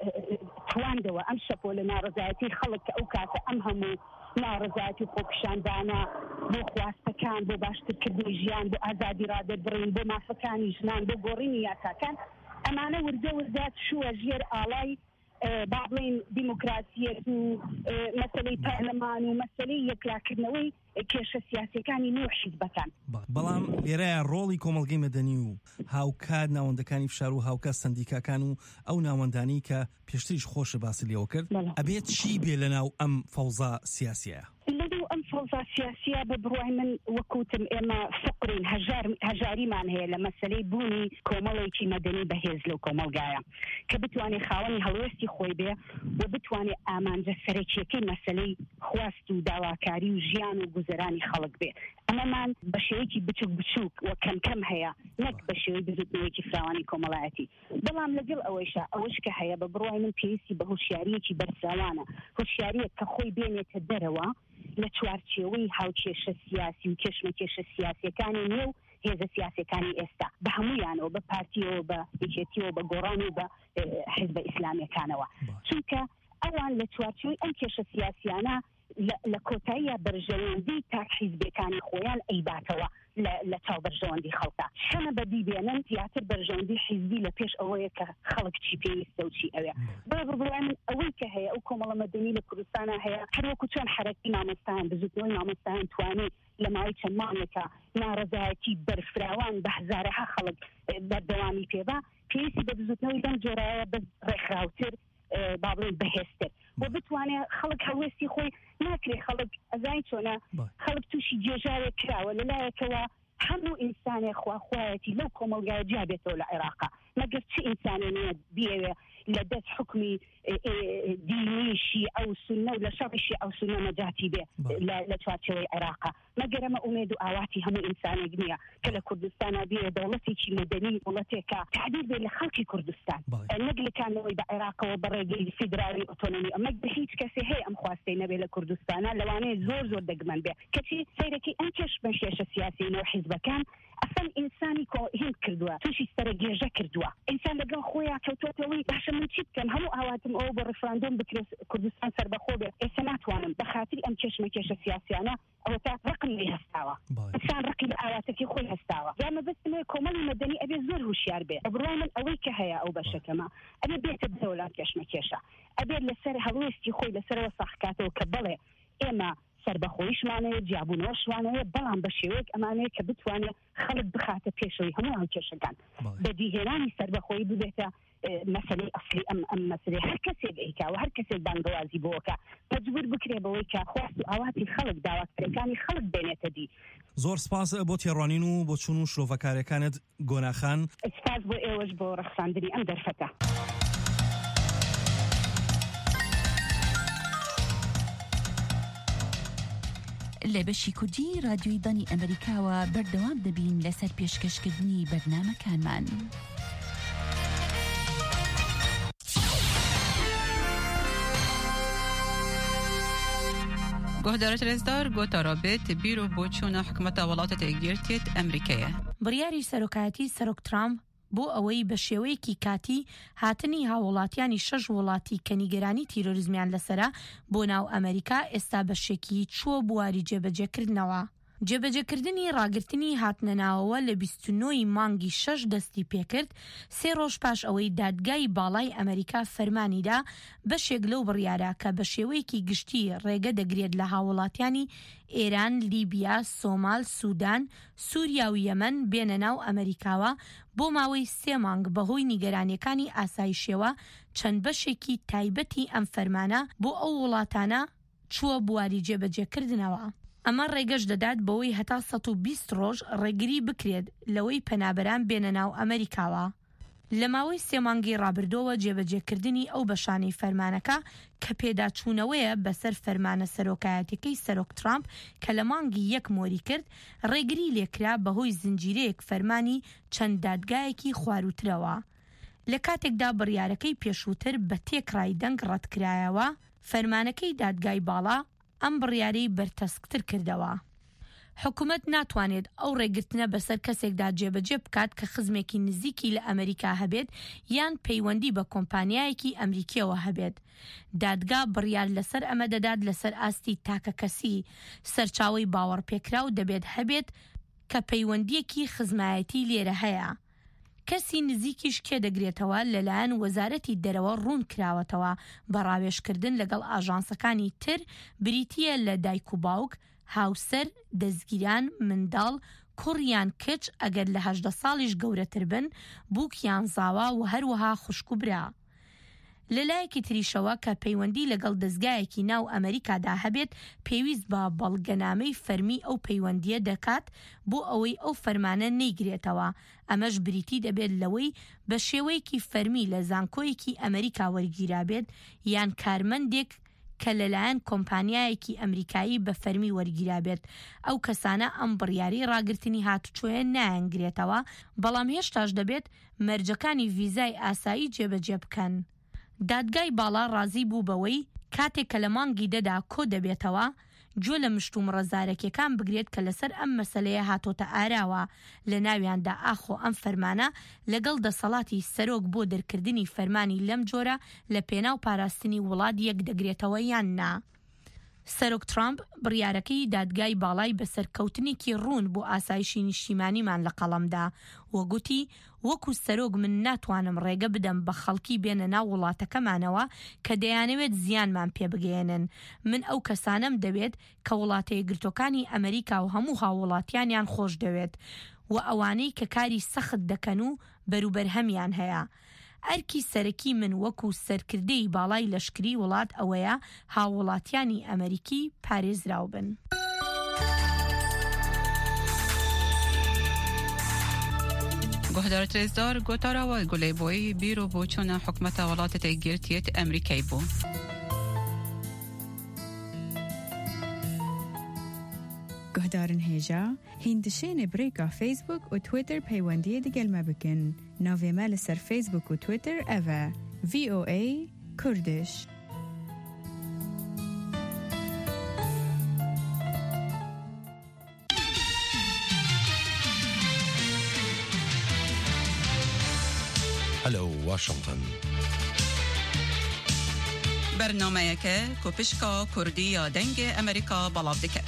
تواندەوە ئەم شەپۆلە ناڕەزایەتی خەڵک کە ئەو کاتە ئەم هەموو ناڕەزایەتی خۆپیشاندانە بۆ خواستەکان بۆ باشترکردنی ژیان بۆ ئازادی ڕادەربڕین بۆ مافەکانی ژنان بۆ گۆڕینی یاساکان ئەمانە وردە وردات شووە ژێر ئاڵای با بڵێن دیموکراسیەت و مەسەلەی پەرلەمان و مەسەلەی یەکلاکردنەوەی کێشە سیاسیەکانی نوێ حیزبەکان بەڵام لێرەیە ڕۆڵی کۆمەڵگەی مەدەنی و هاوکات ناوەندەکانی فشار و هاوکات سەندیکاکان و ئەو ناوەندانی کە پێشتریش خۆشە باسی لێەوە کرد ئەبێت چی بێ لەناو ئەم فەوزا سیاسیە لەدەو ئەم فەوزا سیاسیە بە بڕوای من وەکوتم ئێمە فقرین هەژاریمان هەیە لە مەسەلەی بوونی کۆمەڵێکی مەدەنی بەهێز لەو کۆمەڵگایە کە بتوانێت خاوەنی هەڵوێستی خۆی بێ و بتوانێت ئامانجە سەرەکیەکەی مەسەلەی خواست و داواکاری و ژیان و گوزەرانی خەڵک بێ ئەمەمان بە شێوەیەکی بچوک بچووک و کەم کەم هەیە نەک بە شێوەی بزوتنەوەیەکی فراوانی کۆمەڵایەتی بەڵام لەگەڵ ئەوەیشە ئەوەش کە هەیە بە بڕوای من پێویستی بە هوشیاریەکی بەرچاوانە هوشیاریەک کە خۆی بێنێتە دەرەوە لە چوارچێوەی هاوکێشە سیاسی و کێشمەکێشە سیاسیەکانی نێو هێزە سیاسەکانی ئێستا بە هەمویانەوە بە پارتیەوە بە یەکێتیەوە بە گۆڕان و بە حیزبە ئیسلامیەکانەوە چونکە ئەوان لە چوارچووی ئەم کێشە سیاسیانە لە کۆتاییە بەرژەوەندی تا حیزبەکانی خۆیان ئەیباتەوە لە چاو بەرژەوەندی خەڵکە شەمە بەدیبێنن زیاتر بەرژەوەندی حیزبی لە پێش ئەوەیە کە خەڵک چی پێویستە و چی ئەوێ بۆ بڕای من ئەوەی کە هەیە ئەو کۆمەڵە مەدەنی لە کوردستانە هەیە هەروەکو چۆن حرەکی مامۆستایان بزوتنەوەی مامۆستایان توانی لە ماوەی چەند مانێکە ناڕەزایەتی بەرفراوان بە هەزارەها خەڵک بەردەوامی پێبا پێویستی بە بزوتنەوەی دەم جۆرایە بە ڕێکخراوتر با بڵێن بەهێزتر بۆ بتوانێت خەڵک هەوێستی خۆی ناکرێ خەڵک ئەزای چۆنە خەڵک تووشی جێژاوێک کراوە لەلایەکەوە هەموو ئینسانێک خواخوایەتی لەو کۆمەلگایە جیابێتەوە لە عێراقا مەگەر چه ئینسانێنیە بیەوێ لە دەست حکمی دینیشی ئەو سونە و لە شەڕیشی ئەو سونە نەجاتی بێ لە چوارچەوەی عێراقا مەگەر ئەمە ئومێد و ئاواتی هەموو ئینسانێک نییە کە لە کوردستانە بێ دەوڵەتێکی مەدەنی وڵەتێکە تعبیر بێ لە خەڵکی کوردستان نەک لەکانەوەی بە عێراقەوە بەڕێگەی فیدرالی ئۆتۆنۆمی ئەمە هیچ کەسێ هەیە ئەم خواستەی نەبێ لە کوردستانە لەوانەیە زۆر زۆر دەگمەن بێ کەچی سەیرەکەی ئەم کێش بە کێشە سیاسی نەوە حیزبەکان ئەسەن ئینسانی هند کردووە تووشی سەرگێژە کردووە ئینسان لەگەڵ خۆیان کەوتۆتەوەی باشە من چی بکەم هەموو ئاواتم ئەوە بۆ ڕفراندۆم بکرێت کوردستان سەربەخۆ بێت ئێستا ناتوانم بە خاتری ئەم کێشمە کێشە سیاسیانە ئەوە تا ڕقم لێ هەستاوە ئینسان ڕقی لە ئاواتەکەی خۆی هەستاوە یا مەبەستم کۆمەڵی مەدەنی ئەبێ زۆر هوشیار بێ بڕای من ئەوەی کە هەیە ئەو بەشەکەمە ئەبێ بێتە دەوڵات کێشمە کێشە ئەبێت لەسەر هەڵوێستی خۆی لەسەرەوە ساحکاتەوە کە بڵێ ئێمە سەربەخۆیشمانەیە جیابوونەوەشوانەیە بەڵام بە شێوەیەک ئەمانەیە کە بتوانێت خەڵک بخاتە پێشەوەی هەموو ئەم کێشەکان بەدیهێنانی سەربەخۆیی ببێتە مەسەلەی ئەسلی ئەم ئەم مەسەلەی هەر کەسێک ئەیکاوە هەر کەسێک بانگەوازی بۆکە مەجبور بکرێ بەوەی کە خواست و ئاواتی خەڵک داواکاریەکانی خەڵک بێنێتە دی زۆر سپاس بۆ تێڕوانین و بۆ چوون و شرۆڤەکارەکانت گۆناخان سپاس بۆ ئێوەش بۆ ڕەخساندنی ئەم دەرفەتە لە بەشی کوردی رادیۆی دانی ئەمریکاوە بەردەوام دەبین لەسەر پێشکەشکردنی بەرنامەکانمان. گۆهدارە لێزدار گۆتارابێت بیرۆ بۆ چوونە حکومەتە وڵاتە تێگیرتێت ئەمریکایە. بڕیاری سەرۆکایەتی سەرۆک ترامپ بۆ ئەوەی بە شێوەیەکی کاتی هاتنی هاوڵاتیانی شەش وڵاتی کە نیگەرانی تیرۆریزمیان لەسەرا بۆ ناو ئەمریکا ئێستا بەشێکی چووە بواری جێبەجێکردنەوە. جێبەجێکردنی ڕاگررتنی هاتنەناوەوە لە بیست و نۆی مانگی شەش دەستی پێکرد سێ ڕۆژ پاش ئەوەی دادگای باڵای ئەمریکا فەرمانیدا بەشێک لەو بڕیارە کە بە شێوەیەکی گشتی ڕێگە دەگرێت لە هاوڵاتیانی ئێران، لیبیا، سۆمال، سوودان، سووریا و یەمەن بێنە ناو ئەمریکاوە بۆ ماوەی سێ مانگ بەهۆی نیگەرانیەکانی ئاسایشیەوە چەند بەشێکی تایبەتی ئەم فەرمانە بۆ ئەو وڵاتانە چووە بواری جێبەجێکردنەوە. ئەمە ڕێگەش دەدات بەوەی هەتا سەد و بیست ڕۆژ ڕێگری بکرێت لەوەی پەنابەران بێنە ناو ئەمریکاوە. لە ماوەی سێ مانگی ڕابردۆوە جێبەجێکردنی ئەو بەشانەی فەرمانەکە کە پێداچوونەوەیە بەسەر فەرمانە سەرۆکایەتەکەی سەرۆک ترامپ کە لە مانگی یەک مۆری کرد ڕێگری لێکرا بەهۆی زنجیرەیەک فەرمانی چەند دادگایەکی خواروترەوە. لە کاتێکدا بڕیارەکەی پێشووتر بە تێکڕای دەنگ ڕەتکرایەوە فەرمانەکەی دادگای باڵا ئەم بڕیارەی بەرتەسکتر کردەوە. حکوومەت ناتوانێت ئەو ڕێگرتنە بەسەر کەسێکدا جێبەجێ بکات کە خزمێکی نزیکی لە ئەمریکا هەبێت یان پەیوەندی بە کۆمپانیایەکی ئەمریکیەوە هەبێت. دادگا بڕیار لەسەر ئەمە دەدات لەسەر ئاستی تاکە کەسی سەرچاوی باوەڕپێکراو دەبێت هەبێت کە پەیوەندیەکی خزمایەتی لێرە هەیە. کەسی نزیکیش کێ دەگرێتەوە لەلایەن وەزارەتی دەرەوە ڕوون کراوەتەوە بە ڕاوێژکردن لەگەڵ ئاژانسەکانی تر بریتیە لە دایک و باوک، هاوسەر، دەستگیران، منداڵ، کوڕیان کچ ئەگەر لە هەژدە ساڵیش گەورەتر بن، بووکیان زاوا و هەروەها خوشک و برا. لەلایەکی تریشەوە کە پەیوەندی لەگەڵ دەستگایەکی ناو ئەمریکادا هەبێت پێویست بە بەڵگەنامەی فەرمی ئەو پەیوەندیە دەکات بۆ ئەوەی ئەو فەرمانە نەیگرێتەوە. ئەمەش بریتی دەبێت لەوەی بە شێوەیەکی فەرمی لە زانکۆیەکی ئەمریکا وەرگیرابێت یان کارمەندێک کە لەلایەن کۆمپانیایەکی ئەمریکایی بە فەرمی وەرگیرابێت. ئەو کەسانە ئەم بڕیاری ڕاگررتنی هاتوچۆیە نایەنگرێتەوە، بەڵام هێشتاش دەبێت مەرجەکانی ڤیزای ئاسایی جێبەجێ بکەن. دادگای باڵا ڕازی بوو بەوەی کاتێک کە لە مانگی دەدا کۆ دەبێتەوە گوێ لە مشتوم ڕەزارەکیەکان بگرێت کە لەسەر ئەم مەسەلەیە هاتۆتە ئاراوە. لە ناویاندا ئاخۆ ئەم فەرمانە لەگەڵ دەسەڵاتی سەرۆک بۆ دەرکردنی فەرمانی لەم جۆرە لە پێناو پاراستنی وڵات یەک دەگرێتەوە یان نا. سەرۆک ترامپ بڕیارەکەی دادگای باڵای بەسەرکەوتنێکی ڕوون بۆ ئاسایشی نیشتیمانیمان لە قەڵەمدا وەگوتی وەکو سەرۆک من ناتوانم ڕێگە بدەم بە خەڵکی بێنە ناو وڵاتەکەمانەوە کە دەیانەوێت زیانمان پێ بگەێنن. من ئەو کەسانم دەوێت کە وڵاتە یەکگرتوەکانی ئەمریکا و هەموو هاوڵاتیانیان خۆش دەوێت و ئەوانەی کە کاری سەخت دەکەن و بەروبەرهەمیان هەیە. ئەرکی سەرەکی من وەکو سەرکردەی باڵای لەشکری وڵات ئەوەیە هاوڵاتیانی ئەمریکی پارێزراو بن. گۆهدار ترێزدار گۆتاراوە گولەی بۆی بیرۆ بۆ چۆنە حکومەتە وڵاتە تێگیرتیێت ئەمریکای بوو. گۆهدارن هێژا هیندشێنێ برێکا فیسبوک و تویتر پەیوەندیە دەگەلمە بکەن. ناوێمە لەسەر فیسبوک و تویتر ئەڤە ڤی ئۆ ئەی کوردش. هەلو واشنگتن. بەرنامەیەکە کۆپشکا کوردی یا دەنگی ئەمریکا بەڵاو دەکات.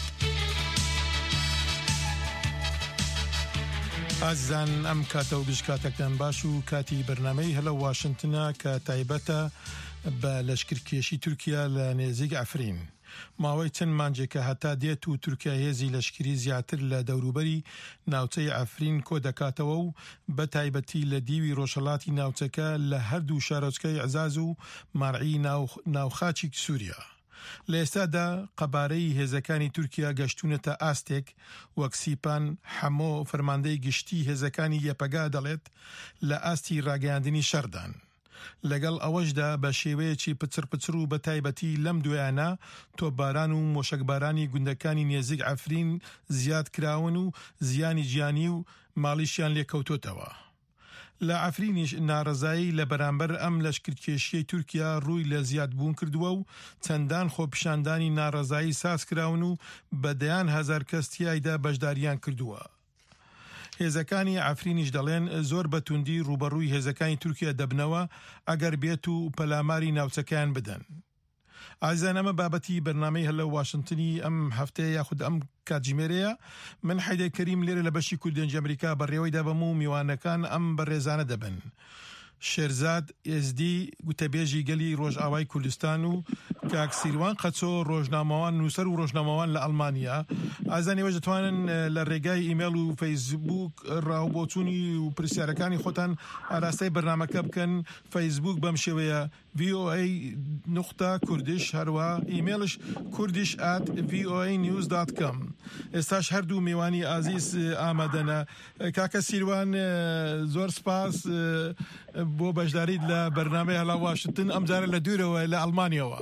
ئازیزان ئەم کاتە و گشتکاتەکتان باش و کاتی بەرنامەی هەلە واشنگتنە کە تایبەتە بە لەشکرکێشی تورکیا لە نێزیک ئەفرین. ماوەی چەند مانجێکە هەتا دێت و تورکیا هێزی لەشکری زیاتر لە دەوروبەری ناوچەی ئەفرین کۆ دەکاتەوە و بە تایبەتی لە دیوی ڕۆژهەڵاتی ناوچەکە لە هەردوو شارۆچکەی عەزاز و مارعی ناوخاچی سووریا. لە ئێستادا قەبارەی هێزەکانی تورکیا گەشتونەتە ئاستێک وەک سیپان حەمۆ فەرماندەی گشتی هێزەکانی یەپەگا دەڵێت لە ئاستی ڕاگەیاندنی شەردان. لەگەڵ ئەوەشدا بە شێوەیەکی پچر پچر و بە تایبەتی لەم دوایانە تۆپباران و مۆشەکبارانی گوندەکانی نێزیک ئەفرین زیاد کراون و زیانی گیانی و ماڵیشیان لێکەوتۆتەوە. لە ئەفرینیش ناڕەزایی لە بەرامبەر ئەم لەشکرکێشیەی تورکیا ڕووی لە زیادبوون کردووە و چەندان خۆپیشاندانی ناڕەزایی ساز کراون و بەدەیان هەزار کەس تیایدا بەشداریان کردووە. هێزەکانی ئەفرینیش دەڵێن زۆر بەتوندی ڕوبەڕووی هێزەکانی تورکیا دەبنەوە ئەگەر بێت و پەلاماری ناوچەکەیان بدەن. ئازیزان ئەمە بابەتی بەرنامەی هەلە واشنگتنی ئەم هەفتەیە یاخود ئەم کاتژمێرەیە. من حەیدەر کەریم لێرە لە بەشی کوردی ئەمریکا بەڕێوەی دەبەم و میوانەکان ئەم بەڕێزانە دەبن. شێرزاد ئێزدی گوتەبێژی گەلی ڕۆژئاوای کوردستان و کاک سیروان قەچۆ ڕۆژنامەوان نووسەر و ڕۆژنامەوان لە ئەڵمانیا. ئازانیوەش دەتوانن لە ڕێگای ئیمێل و فەیسبوک ڕاوبۆچوونی و پرسیارەکانی خۆتان ئاراستەی بەرنامەکە بکەن. فەیسبوک بەم شێوەیە ڤی ئۆ ئەی نقطە کوردش، هەروە ئیمێلش کوردش ئات ڤی ئۆ ئەی نیوز دات کۆم. ئێستاش هەردوو میوانی ئازیز ئامادەنە. کاکە سیروان زۆر سپاس بۆ بەشداریت لە بەرنامەی هەڵا واشنگتن ئەم جارە لە دوورەوە لە ئەڵمانیەوە.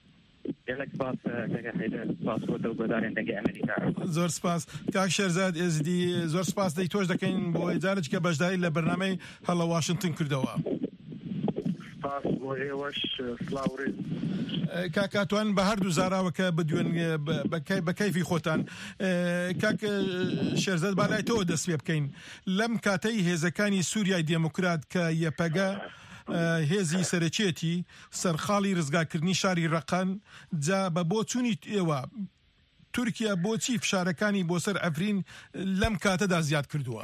زۆر سپاس کاک شێرزاد ئێزدی، زۆر سپاس دەی تۆش دەکەین بۆ جارێک کە بەشداری لە بەرنامەی هەڵا واشنگتن کردەوە. کاکاتوان بە هەردوو زاراوەکە بدوێن بە کەیفی خۆتان. کاک شێرزاد بالای تۆ دەست پێ بکەین لەم کاتەی هێزەکانی سووریای دێموکرات کە یەپەگە هێزی سەرەکێتی سەرخاڵی ڕزگارکردنی شاری ڕەقەن جا بە بۆ چوونی ئێوە تورکیا بۆچی فشارەکانی بۆ سەر ئەفرین لەم کاتەدا زیاد کردووە؟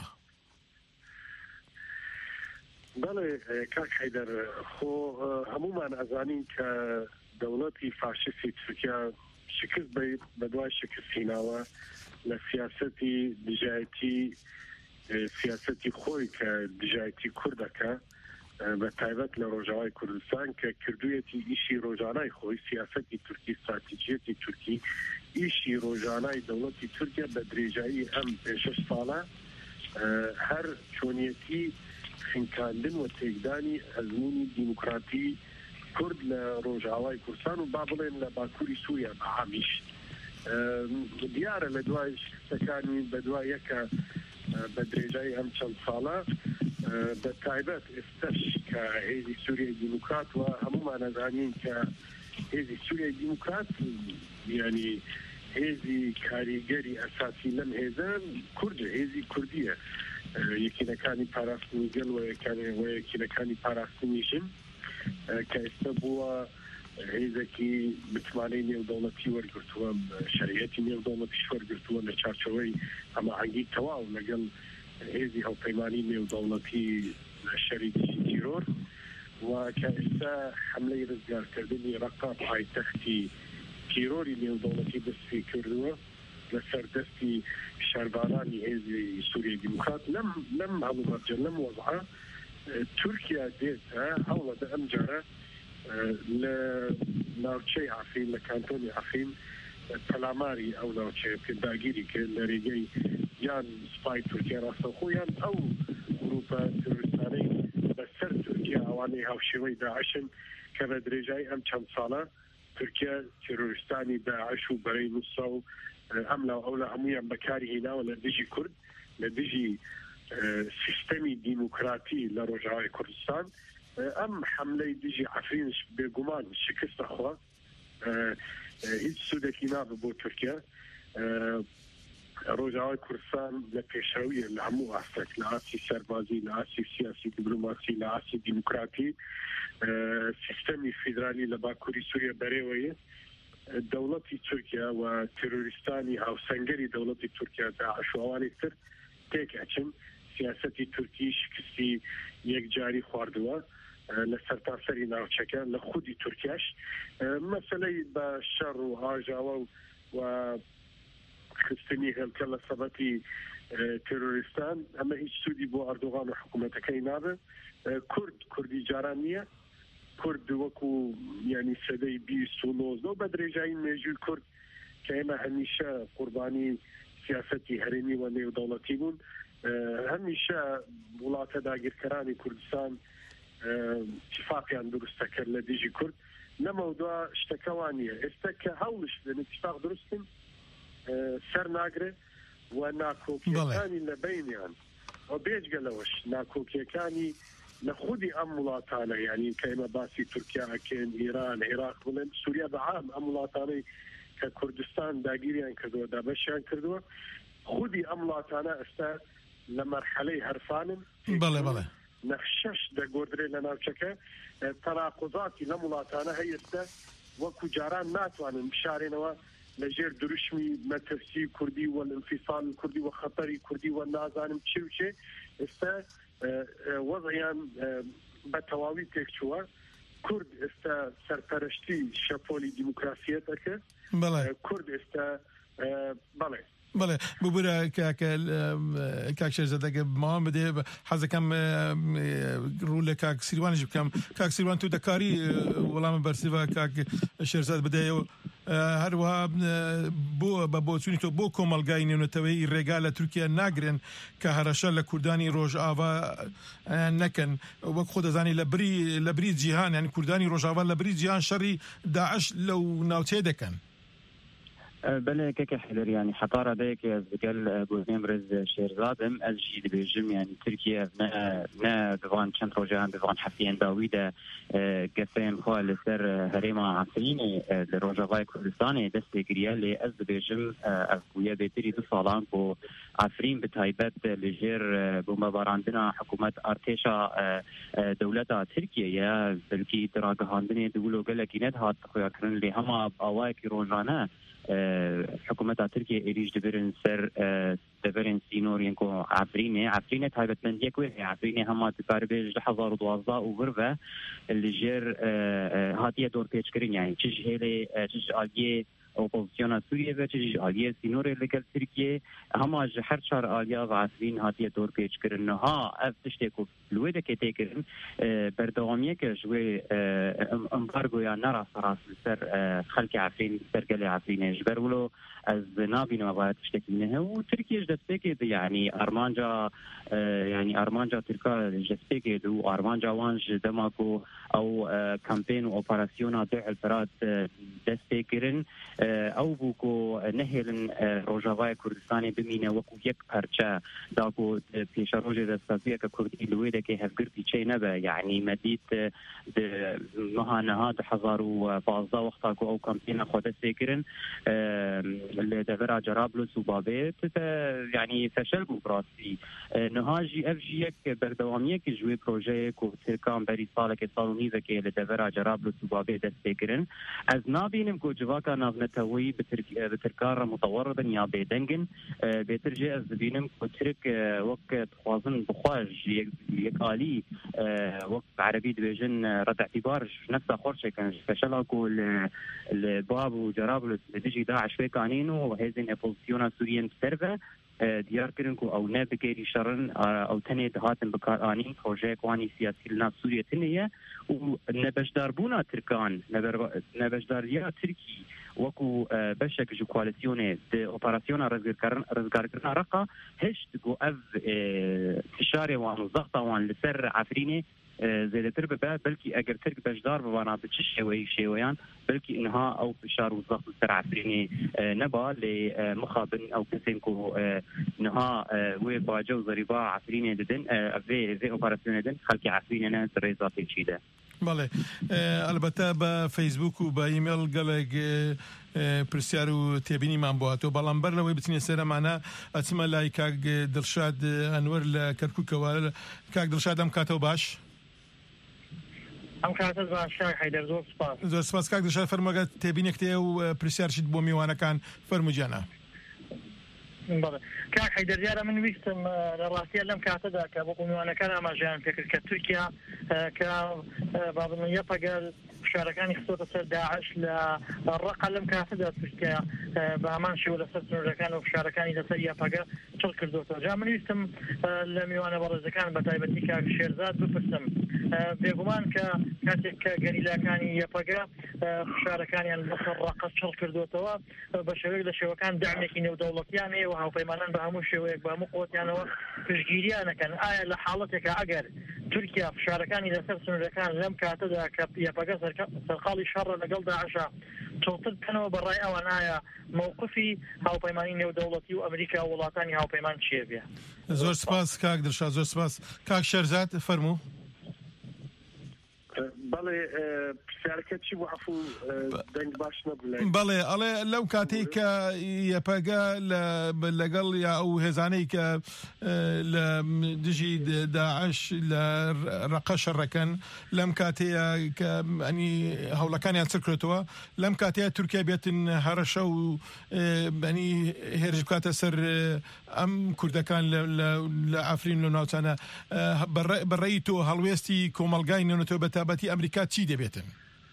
بەڵێ کاک حەیدەر، خۆ هەمومان ئەزانین کە دەوڵەتی فاشستی تورکیا شکست بە دوای شکست هێناوە لە سیاسەتی دژایەتی سیاسەتی خۆی کە دژایەتی کوردەکە بە تایبەت لە ڕۆژاوای کوردستان کە کردوویەتی ئیشی ڕۆژانای خۆی سیاسەتی تورکی استراتیجیەتی تورکی ئیشی ڕۆژانای دەوڵەتی تورکیا بە درێژایی ئەم پێشەش ساڵە هەر چۆنیەتی خینکاندن و تێکدانی ئەزموونی دیموکراتی کورد لە ڕۆژاوای کوردستان و با بڵێن لە باکووری سووریا بە هەمیش دیارە لە دوای شکستەکانی بە دوای یەکە بە درێژایی ئەم چەند ساڵە بە تایبەت ئێستاش کە هێزی سووریای دیموکرات و هەمومان ئەزانین کە هێزی سووریای دیموکرات یعنی هێزی کاریگەری ئەساسی لەم هێزە کوردە هێزی کوردیە یەکینەکانی پاراستنی گەل و یەکینەکانی پاراستنی ژن کە ئێستا بووە هێزێکی بتمانەی نێودەوڵەتی وەرگرتووە شەریعەتی نێودەوڵەتیش وەرگرتووە لە چارچەوەی هەماهەنگی تەواو لەگەڵ هێزی هەڵپەیمانی نێودەوڵەتی لە شەریکی تیرۆر و کە ئێستا حملەی ڕزگارکردنی ڕەقا پایتەختی تیرۆری نێودەوڵەتی دەستی کردووە لەسەر دەستی شەربانانی هێزی سووریای دیموکرات لەم لەم هەڵومەرجە لەم وەضعە تورکیا دێتە هەوڵەدە ئەم جارە لە ناوچەی عەفرین لە کانتۆنی عەفرین پەلاماری ئەو ناوچەیە پێداگیری کرد لە ڕێگەی یان سوپای تورکیا ڕاستەوخۆ یان ئەو گروپە تۆریستانەی بەسەر تورکیا ئەوانەی هاوشێوەی داعشن کە بە درێژایی ئەم چەند ساڵە تورکیا تێرۆریستانی داعش و بەرەی نووسا و ئەم لاو ئەو لە هەمویان بەکاری هێناوە لە دژی کورد لە دژی سیستەمی دیموکراتی لە ڕۆژاوای کوردستان ئەم حملەی دژی عەفرینش بێگومان شکستە خوا هیچ سوودێکی نابێ بۆ تورکیا ڕۆژاوای کوردستان لە پێشەویە لە هەموو ئاستێک لە ئاسی سەربازی لە ئاسی سیاسی دیپلۆماسی لە ئاسی دیموکراتی سیستەمی فیدرالی لە باکووری سووریا بەرێوەیە دەوڵەتی تورکیا و تێرۆریستانی هاوسەنگەری دەوڵەتی تورکیا داعش و ئەوانەی تر تێکەچن سیاسەتی تورکی شکستی یەکجاری خواردووە لە سەرتاسەری ناوچەکە لە خودی تورکیاش مەسەلەی بە شەڕ و هاژاوە و خستنی هێلکە لە سەبەتی تێرۆریستان ئەمە هیچ سوودی بۆ ئەردۆغان و حکوومەتەکەی نابێ کورد کوردی جاران نییە کورد وەکو ینی سەدەی بیست و نۆزدە و بە درێژایی مێژووی کورد کە ئێمە هەمیشە قوربانی سیاسەتی هەرێمی و نێودەوڵەتی بوون هەمیشە وڵاتە داگیرکەرانی کوردستان اتفاقیان دروستە کرد لە دژی کورد لەمەودا شتەکەوانیە ئێستا کە هەوڵش لە اتفاق دروستن سەر ناگرێت و ناکۆکیەکانی لە بینیان و بێجگەلەوەش ناکۆکیەکانی لە خودی ئەم وڵاتانە یعنی کە ئێمە باسی تورکیا ئەکەن ئیران عێراق بڵێن سووریا بەعام ئەم وڵاتانەی کە کوردستان داگیریان کردووە دابەشیان کردووە خودی ئەم وڵاتانە ئێستا لە مەرحەلەی هەرفانن بەڵێ بەڵێ نەخشەش دەگۆدرێت لە ناوچەکە تەناقوزاتی لەم وڵاتانە هەیەستا وەکو جاران ناتوانن بشارێنەوە لەژێر دروشمی مەترسی کوردی و انفیسال کوردی و خەتەری کوردی و نازانم چی و چێ ئێستا وەضعیان بە تەواوی تێکچووە کورد ئێستا سەرپەرشتی شەپۆلی دیموکراسیەت ئەکرد کورد ئێستا بەڵێ بەڵێ ببورە کاک شێرزەدەگە ماوان بدێ حەزەکەم ڕوو لە کاک سیروانش بکەم کاک سیروان تو دەکاری وەڵامە بەرسیڤە کاک شێرزاد بدەیەوە هەروەها بۆ بە بۆچوونی تۆ بۆ کۆمەلگای نێونەتەوەی ڕێگا لە تورکیا ناگرن کە هەرەشە لە کوردانی ڕۆژئاوا نەکەن وەک خۆ دەزانی لە بری لە بری جیهان یان کوردانی ڕۆژئاوا لە بری جیهان شەڕی داعش لەو ناوچەیە دەکەن بله كيك حلر يعني حطارة ديك بقال بوزنيم رز شيرزادم أجي دبيجم يعني تركيا نا نا دفعان كان روجان دفعان حفيان داويدا قفين خوال سر هريما عفريني لروجاواي كردستاني دستي قريا لي أز دبيجم أفويا بيتري دو صالان بو عفرين بتايبت لجير بمباراندنا حكومة أرتيشا دولتا تركيا يا بلكي دراغهاندني دولو قلقي ندهات خويا كرن لي هما بأواكي روجانا حكومة تركيا إريج دبرن سر دبرن سينورين كو عفرينة عفرينة تايبت من ديكوه عفرينة هما تقاربش لحظة رضوازة وغرفة اللي جير هاتية دور بيش كرين يعني تش هيلي تش آلية اوپوزیسیون سوریه و چیز آلیه سینور لگل ترکیه هما جهر چار آلیه و عفرین هاتیه دور پیچ کرن ها افتشته کو لویده که تکرن بردوامیه که جوی امبارگو یا نرا سراس سر خلق عفرین سرگل عفرین جبر ولو از نابین و باید تشتكي و تركيا جدسبك يعني ارمانجا يعني ارمانجا تركا جدسبك دو ارمانجا وانج دماكو او كامبين واوبراسيون تاع الفرات دستيكرن او بوكو نهلن روجافاي كردستاني بمينا وكو يك بارچا داكو بيش روجي دستافيا كردي لويدا كي هفقرتي تشي نبا يعني مديت مهانها حزار وبازا وقتاكو او كامبين خو دستيكرن اللي دبرا جرابلس وبابيت يعني فشل بو براسي نهاجي اف جي يك بردواميه كي جوي بروجي كو تركان بري صالك صالوني ذكي اللي دبرا جرابلس وبابيت دستيكرن از نابينم كو جواكا نافنتوي بترك بتركار متوردا يا بيدنجن بيترجي از بينم كو ترك وقت خوازن بخواج يك الي وقت عربي ديفيجن رد اعتبار نفس خورشه كان فشل اكو الباب وجرابلس بيجي داعش في قانينو وهذين ابوزيسيون سوريين سيرفا ديار كرنكو او نابكيري شرن او تني دهاتن بكاراني بروجيك واني سياسي لنا سوريا تنيه ونبشدار بونا تركان نبشدار يا تركي وكو بشك جو كواليسيون دي اوبراسيون رزقار رزقار رقا هش تقو اف تشاري وان ضغطه وان لسر عفريني زي تربه بقى بلكي اجر ترك بجدار بوانا بتشي شوي شويان بلكي انها او فشار وضغط السر عفريني نبا لمخابن او كسينكو انها وي باجو زريبا عفريني ددن في في اوبراسيون ددن خلكي عفريني انا ريزاتي تشيده بله البته با فیسبوک و با ایمیل گلگ پرسیار و تبینی من بوده و بالام بر لوی بتنی سر معنا اتما لای کاگ دلشاد انور لکرکوک و کاگ دلشاد ام کاتو باش ام کاتو باش حیدر زور سپاس زور سپاس کاگ دلشاد فرموگه تبینی کتی و پرسیار شد بو میوانه کان فرمو جانا بله کاک حیدر دیاره من ویستم راستی لم کاتدا که بقومی وانا کان اما جان فکر که ترکیا که بعض یپقل شاركاني خصوصا سر داعش للرقة لم كاتدا تركيا بامان شي ولا سر كانوا في شاركاني لسريا باقا تشكر دوتو جا من يستم لميوانا برزكان بتايبتي كاك شيرزاد بفرسم بيقومان كاتك قليلا كاني يبقى شاركاني المصر رقة تشكر دوتو بشويق لشوكان دعمي كيني دولتياني وهو بيمانان بهمو شويق بهمو قوتياني وفشجيريانا كان آية لحالتك أقر تركيا في شاركاني لسر كان لم كاتدا يبقى سرقالي شر لقل داعشة توصل كانوا بالرأي أوان آية موقفي هاو بيمانين نيو دولتي وأمريكا وولاتاني هاو بيمان شيبيا زور سپاس كاك درشا زور سپاس كاك شرزات فرمو بله پرسیارکەی وعفو دەنگ باش نەبوو بەڵێ ئەڵێ لەو کاتێک کە یەپەگە لەگەڵ یا ئەو هێزانەی کە لە دژی داعش لە ڕەقە شەڕەکەن لەم کاتەیە کە ئەنی هەوڵەکانیان چرکرێتەوە لەم کاتەیە تورکیا بێتن هەرەشە و بەنی هێرش بکاتە سەر ئەم کوردەکان لە ئافرین لە ناوچانە بەڕێی تۆ هەڵوێستی کۆمەلگای نێونەتەوە بەتابەتی ئەمریکا چی دەبێتن؟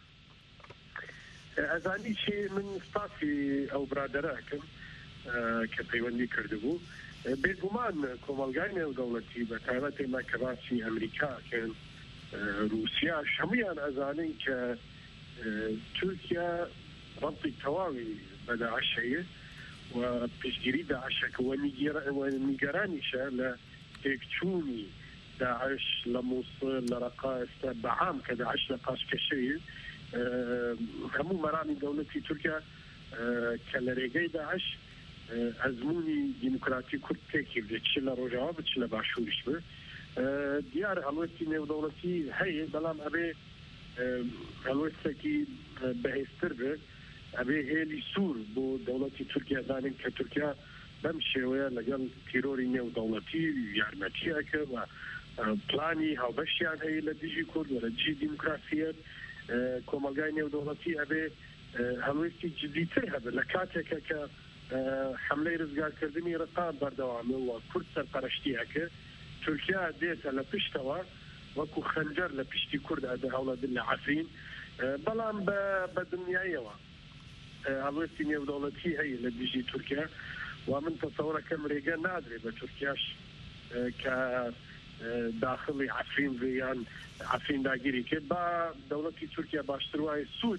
ئەزانی چی من سپاسی ئەو برادەرەکەم کە پەیوەندی کردبوو بێگومان کۆمەلگای نێودەوڵەتی بە تایبەتی ما کە باسی ئەمریکاکەن رووسیا هەمویان ئەزانن کە تورکیا ڕەبتی تەواوی بە داعش هەیە و پشتگیری داعشەکە و نیگەرانیشە لە تێکچوونی داعش لموصل لرقا بعام كداعش لقاش كشيء همو مرامي دولتي تركيا كالريقاي داعش أزموني ديمقراطي كرد تاكي بتشلا رجعة بتشلا باشورش به ديار الوستي نيو دولتي هاي بلام أبي الوستي بهستر به أبي هيلي سور بو دولتي تركيا دانين كتركيا بمشي ويا لقال تيروري نيو دولتي يارمتي أكا بلاني هاو بشيان هي لديجي كورد ولا ديجي ديمقراطيات كومالغاي نيودولتي أبي هلوستي جديتر هذا لكاتك ك حملة رزقار كردني رقام بردوامه وكرد سرقرشتي أكا تركيا ديت لبشتوا وكو خنجر لبشتي كرد هذا أولاد العفرين بلان بدنيا يوا هلوستي نيودولتي هي لديجي تركيا ومن تصور كم رجال نادري بتركياش ك داخلي عفرين فيان عفرين داگیری که با دولتی ترکیه باشتروهای سود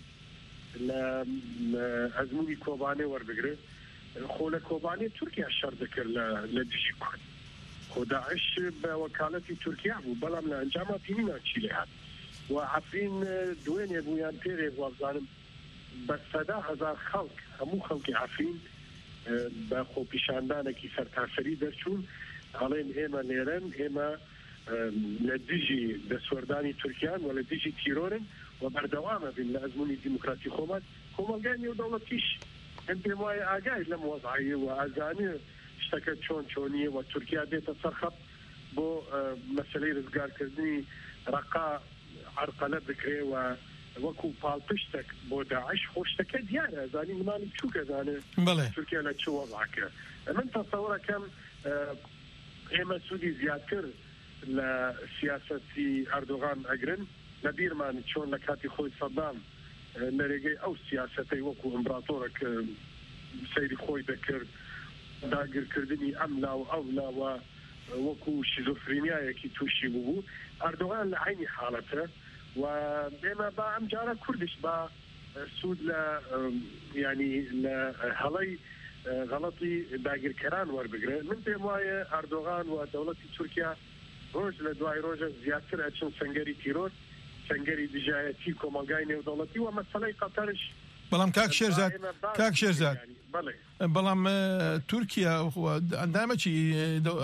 لازمونی کوبانه ور بگره خول کوبانه ترکیه شر دکر لدیجی کرد خود داعش به وکالتی ترکیه بود بلام لانجاماتی نینا چیلی هست وعفرين دوين يبويان بيري وابزانم بسدا هزار خلق همو خلق عفرين بخو بيشاندانكي سرتاسري درچون علين ايما ليرن ايما لديجي دسورداني تركيان ولا ديجي تيرورن وبردوامه بين الازموني الديمقراطي خومات كومالغاني ودولتيش انت مواي اقايد لم وضعي وازاني اشتكت شون شونية وتركيا ديتا صرخب بو مسألة رزقار كردني رقا عرقلة بكري و وكو بالبشتك بو داعش خوشتك ديانا زاني مناني بشوك زاني تركيا لا تشو وضعك من تصورة كم ايما سودي زيادتر لسياسة اردوغان اقرن نبير مان تشون لكاتي خوي صدام نريجي او سياستي وكو امبراطورك سيري خوي بكر داقر كردني املا واولا و وكو شيزوفرينيا كي توشي بو اردوغان لعيني حالته وديما با ام جارة كردش با سود ل يعني لهلي غلطي داقر كران وربقره من بيمواي اردوغان ودولة تركيا روج لدواي روجا زيادتر اتشن سنگري تيرور سنگري دجايتي كومالغايني ودولتي ومسألة قطرش بلام كاك شيرزاد كاك شيرزاد بلام تركيا عندما شي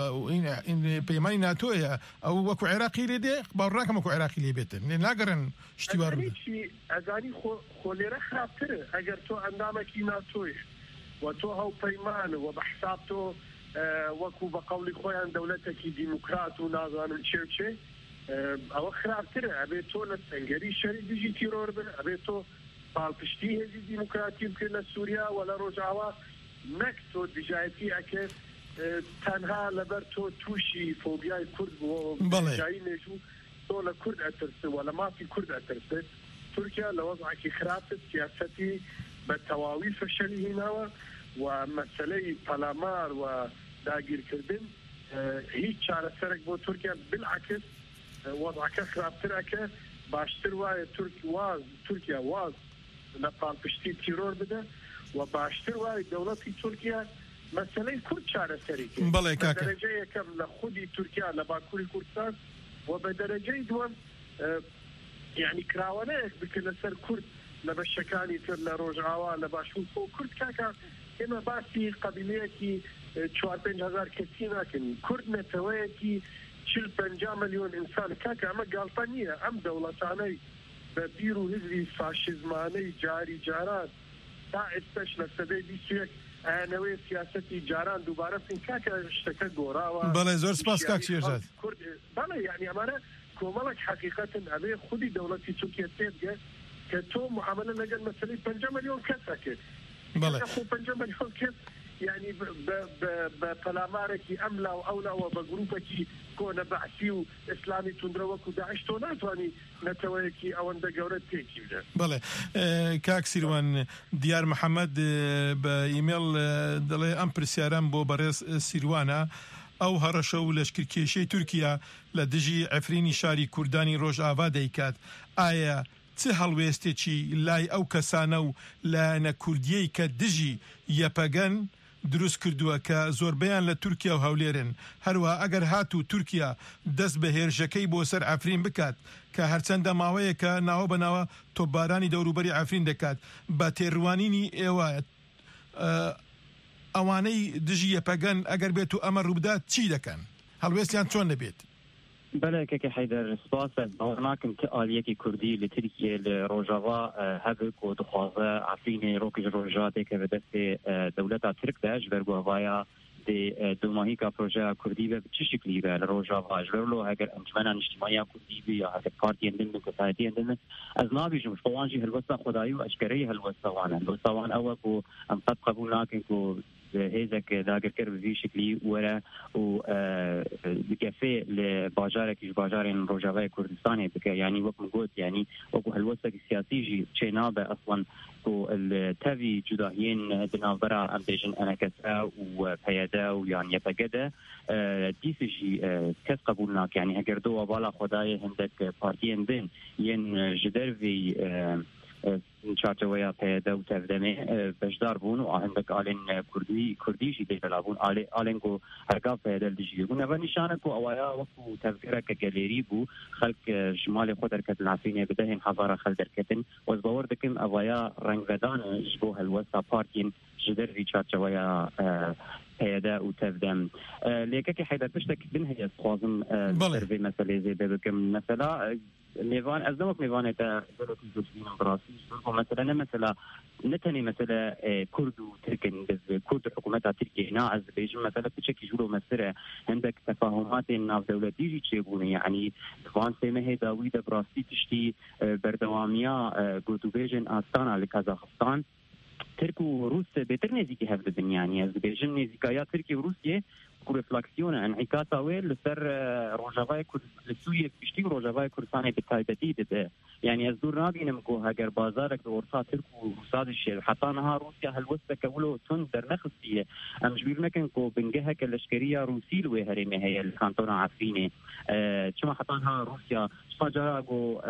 ان بيماني ناتويا او وكو عراقي لدي باراكم وكو عراقي لي بيتن ناقرن اشتوار ازاني شي ازاني خو خوليرا خاطر اگر تو عندما كي ناتوي وتو هو بيمان وبحسابته وكو بقول خويا دولتك ديمقراط ونازان تشيرشي او خاطر ابيتو لسنگري شري ديجي تيرور ابيتو بالبشتي هذه ديمقراطية يمكن سوريا ولا رجعوا نكتو دجايتي أكيد تنها لبرتو توشي فوبيا كرد وجاي نجو ولا كرد أترسي ولا ما في كرد أترسي تركيا لوضع كي خرافة سياستي بالتواوي فشلي هنا ومسألة بلامار وداقير كردن هي شارع سرق بو تركيا بالعكس وضع كخرافة أكيد باشتر واي تركيا واز تركيا واز لبال بشتي تيرور بده وباشتر واي دولتي تركيا مسألة كرد شارع سريكي بدرجة كم لخودي تركيا لباكوري كردستان وبدرجة دوام اه يعني كراونيك بكل سر كرد لبشكاني تر لروجعوا لباشون فو كرد كاكا اما باسي قبيلية كي چوار پنج هزار كسي لكن كرد نتوية كي چل پنجا مليون انسان كاكا اما قالطانية ام دولتاني ببيرو هزري فاشيزماني جاري جاران تا استش لسدي بيسويك انوي سياستي جاران دوباره فين كاكا اشتكى غورا بله زور سپاس كاك شيرزاد بله يعني امانه كومالك حقيقه ابي خدي دولتي تركيا تيجي كتو معامله لجل مسألة پنجا مليون كسكه بله خو پنجا مليون كس يعني ببلاماركي املا واولا وبجروبكي كون بعثي واسلامي تندروك وداعش توناتواني نتويكي او عند جورتيكي بله كاك سيروان ديار محمد بايميل دلي امبرسيارم بو بريس سيروانا او هرشو لشكركيشي تركيا لدجي عفريني شاري كرداني روج آوا ديكات آيا چه هەڵوێستێکی لای ئەو کەسانە و لایەنە کوردیەی کە دژی یەپەگەن دروست کردووە کە زۆربەیان لە تورکیا و هەولێرن هەروە ئەگەر هاتوو تورکیا دەست بە هێرشەکەی بۆ سەر عەفرین بکات کە هەرچەندە ماوەیە کە ناوە بەناوە تۆپبارانی دەوروبەری عەفرین دەکات بە تێڕوانینی ئێوە ئەوانەی دژی یەپەگەن ئەگەر بێت و ئەمە ڕووبدات چی دەکەن هەڵوێستیان چۆن دەبێت؟ بله كي حيدر سباس هناك آلية كردي لتركيا لروجافا هبك ودخوازة عفرين روكج روجاتي كبدست دولة ترك داش برغوافايا دي دوماهيكا بروجا كردي بچه شكلي به لروجافا جبرلو اگر انجمنا اجتماعية كردي بي یا اگر پارتي اندن بكتايتي اندن از نابي جمش فوانجي هلوسا خدايو اشكري هلوسا وانا هلوسا وان اوكو ام قد قبولنا كنكو هيزك داگر كر بفي شكلي ورا و بكافي لباجارك باجارين روجافا كردستاني بك يعني وقت مقود يعني وقو هلوسا السياسي جي تشينابه اصلا و التافي جداهين بنابرا ام بيجن انا كسا وبيادا ويعني يبقدا ديسجي كس قبولناك يعني اگر دو بالا خداي هندك بارتيين بين ين جدر في چارچەوەیە پێدا و تەفدەمێ بەشدار بوون و هەندێک ئالێن کوردی کوردیشی دێبەلا بوون ئالێنگ و هەرگا پێدە دژی بوون ئەوە نیشانە و ئەوەیە وەکو تەفکرەکە گەلێری بوو خەڵک ژمالی خۆ دەرکەت لافینێ بدەهێن هەزارە خەل دەرکەتن وەز باوەڕ دەکەم ئەوەیە ڕەنگڤەدانش بۆ هەلوەستا پارتین ji dervî çarçeveya peyda û tevdem lêkekê heyder tiştek bin heye dixwazim servê meselê zêde bikim mesela mêvan ez ne wek mêvanê te gelekî zûtînin birasî mesela ne mesela ne tenê mesela Kurd û Tirkin biz Kurd hikûmeta Tirkiye na ez dibêjim mesela piçekî jûro mesire hindek tefahumatên navdewletî jî çêbûne yanî van sêmehê dawî de birastî tiştî berdewamiya gotûbêjên astana li Kazaxistan Türk و روس بهتر نزدیکی هفدن یعنی از بیجم نزدیکایا ترکیه و روسیه رفلکسیون انعکاس اوی لسر روجاوای سوریه پشتی روجاوای کردستان به تایبتی ده یعنی از دور نبینم که اگر بازارک به ورثه ترک و روسادش حتی نها روسیا هلوسته کولو تون در نخستیه ام جبیر نکن که بنگه که لشکریه روسی لوی هرمه هی الکانتون عفرینه چما حتی نها روسیا شما جا گو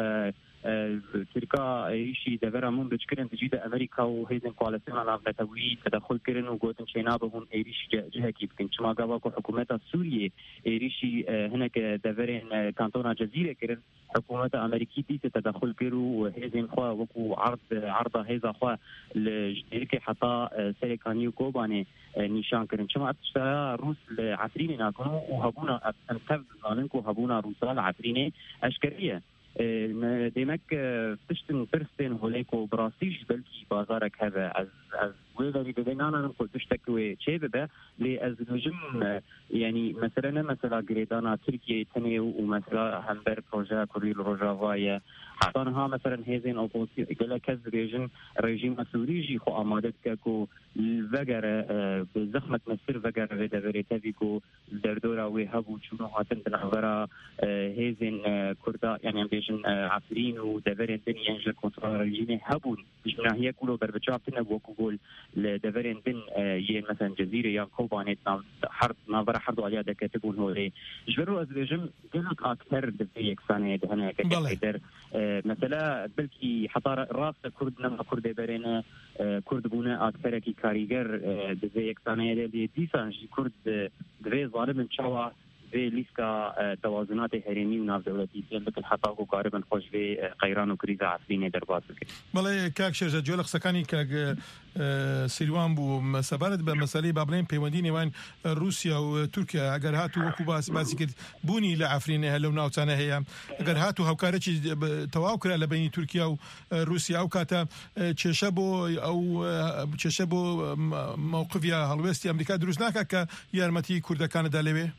تركا ايشي دفرا من بتشكرن تجيد امريكا وهيدن كواليسيون على نتوي تدخل كرن وقوتن شينابهم ايريشي جهكي بكن كما قالوا حكومه سوريا ايريشي هناك دفرين كانتونا جزيره كرن حكومه امريكيه دي تدخل كرو وهيدن خوا وكو عرض عرضه هيزا خوا لجديركي حتى سيكانيو كوباني نشان كرن كما اشترى روس العفريني ناكونو وهبونا انتفض لانكو هبونا روسال العفريني اشكريه ديمك تشتن ترستن هوليكو براسيش بلكي بازارك هذا از از ويلي بدنا انا نقول تشتكي شيء بدا لازنجم يعني مثلا مثلا جريدانا تركيا تني ومثلا همبر بروجا كوريل روجافايا حتى انها مثلا هيزين اوبوزي قال كز ريجن ريجيم سوريجي خو امادت كو الفجر بزخمه مسير فجر دبريتافيكو دردورا وهبو شنو هاتن تنعبرا هيزين كردا يعني بيجن عفرين ودبرين الدنيا ينجل كونترول ريجيمي هبون بجنا هي كله بربتشابتنا بوكو لدفرين بن ين مثلا جزيرة يا كوبانيت حرب نظرة حرب عليها دكاتبون هولي جبروا أزبيجم قلت أكثر دفيك سنة هنا كتير مثلا بلكي حطار راس كرد نما كرد برينا كرد بونا أكثر كي كاريجر دفيك سنة دي ديسان جي كرد دفي ظالم شوا في ليسكا توازنات هرمي وناف دولتي لكن حتى هو قاربا خوش في قيران وكريزة عسرينة دربات بله كاك شرجة جولق سكاني كاك سيروان بو سبارت بمسالي بابلين بيوندي نيوان روسيا وتركيا اگر هاتو وكو باس باسي كد بوني لعفرينة لو ناوتانا هي اگر هاتو هاوكاريچ تواوكرا لبين تركيا وروسيا او كاتا تششبو او تششبو موقفيا هالوستي امريكا دروس ناكا كيارمتي كردكان دالوي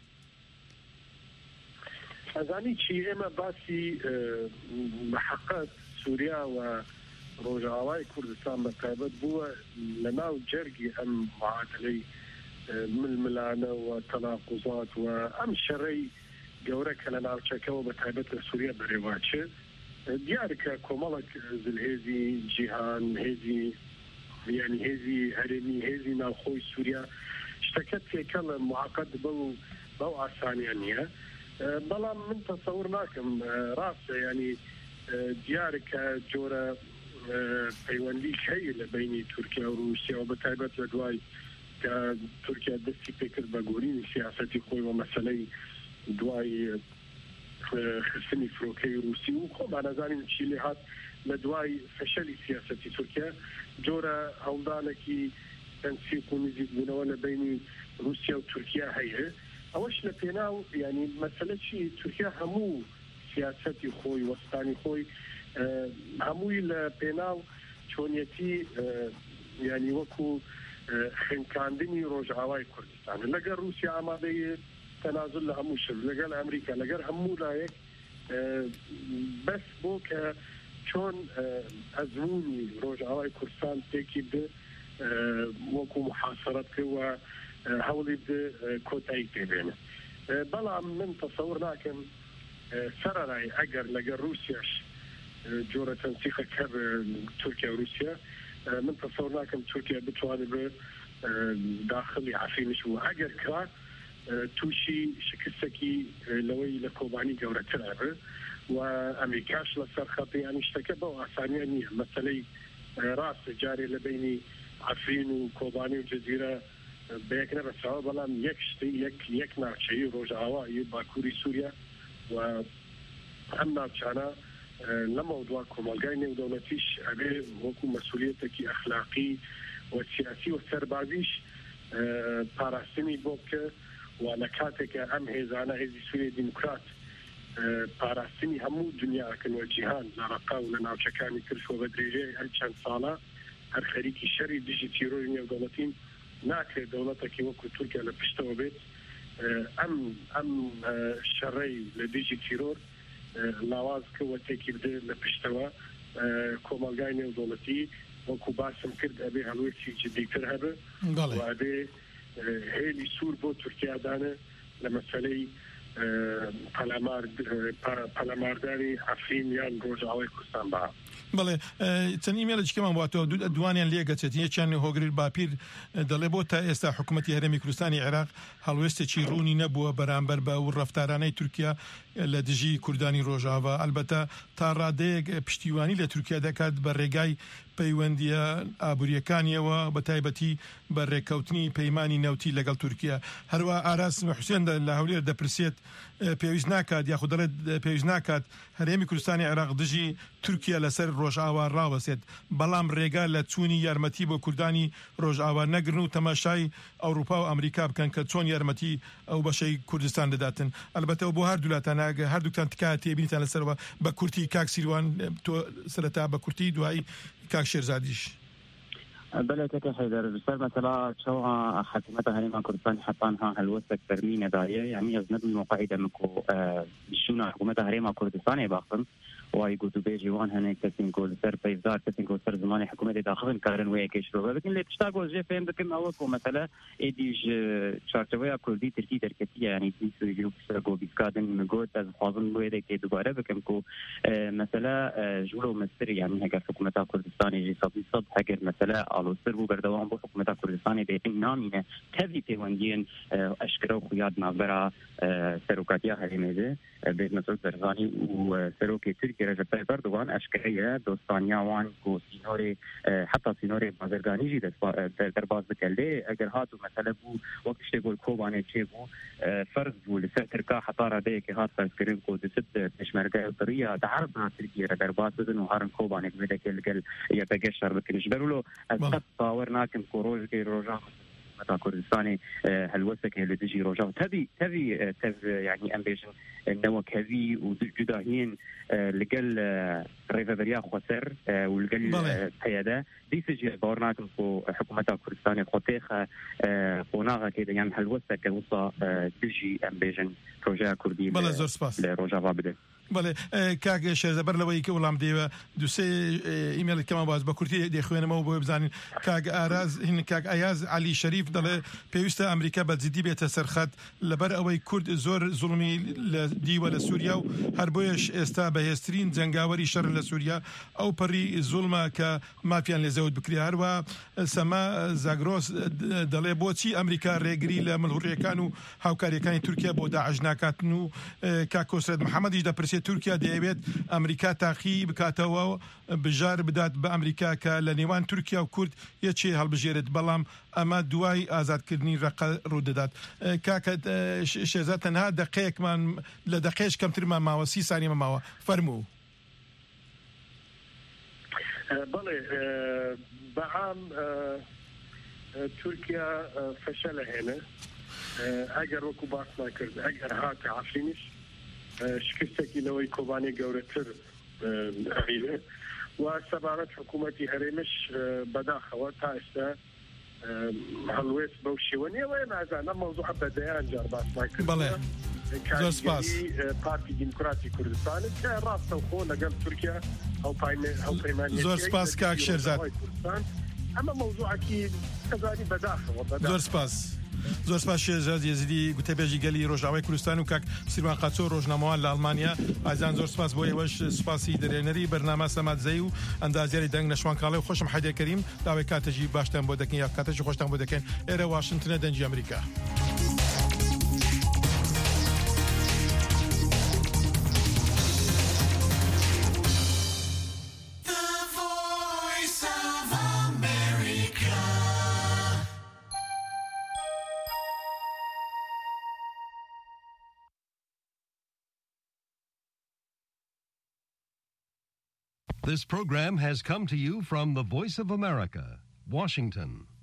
أزاني شيء إما باسي محقق سوريا وروجاواي كردستان بتاعبد بوا لناو جرجي أم معادلي ململانة وتناقضات وأم شري جورك لناو شكاو بتاعبد سوريا بريواتش ديارك كمالك زلهزي جيهان هزي يعني هزي هرمي هزي ناخوي سوريا اشتكت في كلام معقد بو بو عسانيانية بلام من تصور ناكم راس يعني ديارك جورا بيوندي شيء بين تركيا وروسيا وبتعبت لدواي كتركيا دستي فكر بقولين سياستي خوي ومسألة دواي خصني فروكي روسي وخب أنا زاني شيلهات لدواي فشل سياستي تركيا جورا هولدانكي تنسيق ونزيد بنوانا بين روسيا وتركيا هي اوش لپیناو یعنی مسئله چی ترکیه همو سیاستی خوی وسطانی خوی هموی لپیناو چونیتی یعنی وکو خنکاندنی روجاوای کردستان لگر روسیا آماده تنازل لهمو شد لگر امریکا لگر همو لایک بس بو که چون ازمونی روجاوای کردستان تکی به وکو محاصرت که و هولي كوتاي تبين بلا من تصورنا كم سرراي اگر لگر روسيا جورة تنسيق كب تركيا وروسيا من تصورنا كم تركيا بتواني داخلي عفين شو اگر كرا توشي شكسكي لوي لكوباني جورة تلعب وأمريكاش لسر خطي يعني اشتكبوا أسانيا مسألة راس جاري لبيني عفرين وكوباني وجزيرة بيكنا بس هو بلام يكشتي يك يك ناچي روجاوا باكوري سوريا و هم ناچانا لموضوع كومالغايني ودولتيش أبي وكو مسؤوليتك أخلاقي والسياسي والسربازيش باراستني بوك ونكاتك أم هزانا هزي سوريا ديمقراط باراستني همو دنيا كن والجهان زرقا ولنا وشكاني كرش وبدريجي هل چند صالة هر خريكي شري ديجي تيرورين ودولتين ناكر دولتك وكو تركيا لبشتوا بيت ام ام شري لديجي تيرور لاواز كوتيكي بده لبشتوا كومالغايني ودولتي وكو باسم كرد ابي هلوكي جدي كرهبه وابي هيلي سور بو تركيا دانه لمسألة پەلەماردانی عەفرین یان ڕۆژاوای کوردستان بە بەڵێ چەند ئیمێلێکمان بواتەوە دوانیان لێگەچێت یەکیان هۆگریر باپیر دەڵێ بۆ تا ئێستا حکوومەتی هەرێمی کوردستانی عێراق هەڵوێستێکی ڕوونی نەبووە بەرامبەر بە و ڕەفتارانەی تورکیا لە دژی کوردانی ڕۆژاوا ئەلبەتە تا ڕادەیەک پشتیوانی لە تورکیا دەکات بە ڕێگای پەیوەندیە ئابوووریەکانیەوە بە تایبەتی بە ڕێککەوتنی پەیمانی نەوتی لەگەڵ تورکیا هەروە ئاراس حوسێن لە هەولێر دەپرسێت پێویست ناکات یاخود دەڵێت پێویست ناکات هەرێمی کوردستانی عێراق دژی تورکیا لەسەر ڕۆژئاوا ڕاوەسێت بەڵام ڕێگا لە چوونی یارمەتی بۆ کوردانی ڕۆژئاوا نەگرن و تەماشای ئەوروپا و ئەمریکا بکەن کە چۆن یارمەتی ئەو بەشەی کوردستان دەداتن ئەلبەتەوە بۆ هەردوولاتان هەردووکتان تکات تێبینیتان لەسەرەوە بە کورتی کاک سیروان تۆ سەرەتا بە کورتی دوایی کاک شێرزادیش بلدك حيدر بسر مثلا شو حكومة هريمة كردستان حطانها هالوسك ترمينة داية يعني يزند المقاعدة مكو شونا حكومة هريمة كردستان باخن ويقول بيجي وان هناك تسين كل سر بيزار تسين كل سر زمان حكومة داخل كارن ويا كيشرو لكن اللي تشتاقوا جي فهم بكم أوكو مثلا إديج شارتويا كردي تركي تركتية يعني تيسو يجيب سرقو بيسكادن مقود از حاضن ويا كي دوباره بكم كو مثلا جولو مصري يعني هكا حكومة كردستان يجي صدي صد هكا مثلا على سربو بردوام بو حكومة كردستان بيتين نامينه تبي تيواندين أشكرو خياد نابرا سروكاتيا هريميزه بيت مسعود برزاني وسروكي تركي رجب طيب أردوغان أشكرية دوستانيا وان كو سينوري حتى سينوري بازرگاني جي درباز بكالي اگر هاتو مثلا بو وقت اشتغل كوباني چه بو فرض بو لسر تركا حتى راديه كي هات فرض كرين كو دست پشمرگه اطرية دعربنا تركي را درباز بدن و هارن كوباني بمده كي لقل يبقشر بكنش برولو از قد طاورناكم كو روج كي روجا متا كردستاني هالوسك اللي تجي روجا تبي تبي تبي يعني امبيشن انه كذي وجداهين لقل ريفابريا خسر ولقل قياده دي سجي بورناكم كو حكومه كردستان خوتيخه قناغه كده يعني هالوسك وصا تجي امبيشن بروجا كردي بلا زور سباس لروجا بابده بله کاک شێرزەبەر لەوەی کە وەڵام دێوە دووسێ ئیمێڵێک کەمە باز بە کورتی دەخوێنمەوە بۆ بزانین کاک ئاراز هین کاک ئایاز علی شەریف دەڵێ پێویستە ئەمریکا بە جدی بێتە سەرخەت لەبەر ئەوەی کورد زۆر زوڵمی لە دیوە لە سووریا و هەر بۆیەش ئێستا بەهێزترین جەنگاوەری شەڕ لە سووریا ئەو پەڕی زوڵمە کە مافیان لێ زەوت بکرێ هەروە سەما زاگرۆس دەڵێ بۆچی ئەمریکا ڕێگری لە ملهوڕیەکان و هاوکاریەکانی تورکیا بۆ داعش ناکاتن و کاک کۆسرەت محەممەدیش دەپرسێت تورکیا دەیەوێت ئەمریکا تاقی بکاتەوە بژار بدات بە ئەمریکا کە لە نێوان تورکیا و کورد یەکێ هەڵبژێرێت بەڵام ئەمە دوای ئازادکردنی ڕقە ڕوودەدات کاکە شێرزاد تەنها دەقەیەکمان لە دەقەیەش کەمترمان ماوە سی سانیمە ماوە فەرموو. بەڵێ بەعام تورکیا فەشەلە هێنە ئەگەر وەکو باسمان کرد ئەگەر هاتە عەفرینیش شکستێکی لەوەی کۆبانێ گەورەتر ئەویلێ و سەبارەت حکوومەتی هەرێمش بەداخەوە تا ئێستا هەڵوێست بەو شێوەنیەوەی نازانە مەوزوع بەدەیان جار باسمان کرد. بەڵێ زۆر سپاس. پارتی دیموکراتی کوردستانت کە ڕاستەوخۆ لەگەڵ تورکیا هەڵپەیمانیەتی زۆر سپاس کاک شێرزاد. ئەمە مەوزوعێکی کەزانی بەداخەوە زۆر سپاس. زۆر سپاس شێرزاد یەزیدی گوتەبێژی گەلی ڕۆژاوای کوردستان و کاک سیروان قاچۆ ڕۆژنامەوان لە ئەڵمانیا ئازان زۆر سپاس بۆ ئێوەش سپاسی دەرێنەری بەرنامە سەماتزەی و ئەندازیاری دەنگ لە شوانکاڵێ و خۆشم حەیدەر کەریم داوای کاتەژی باشتان بۆ دەکەین یا کاتەژی خۆشتان بۆ دەکەین ئێرە واشنگتنە دەنجی ئەمریکا. This program has come to you from the Voice of America, Washington.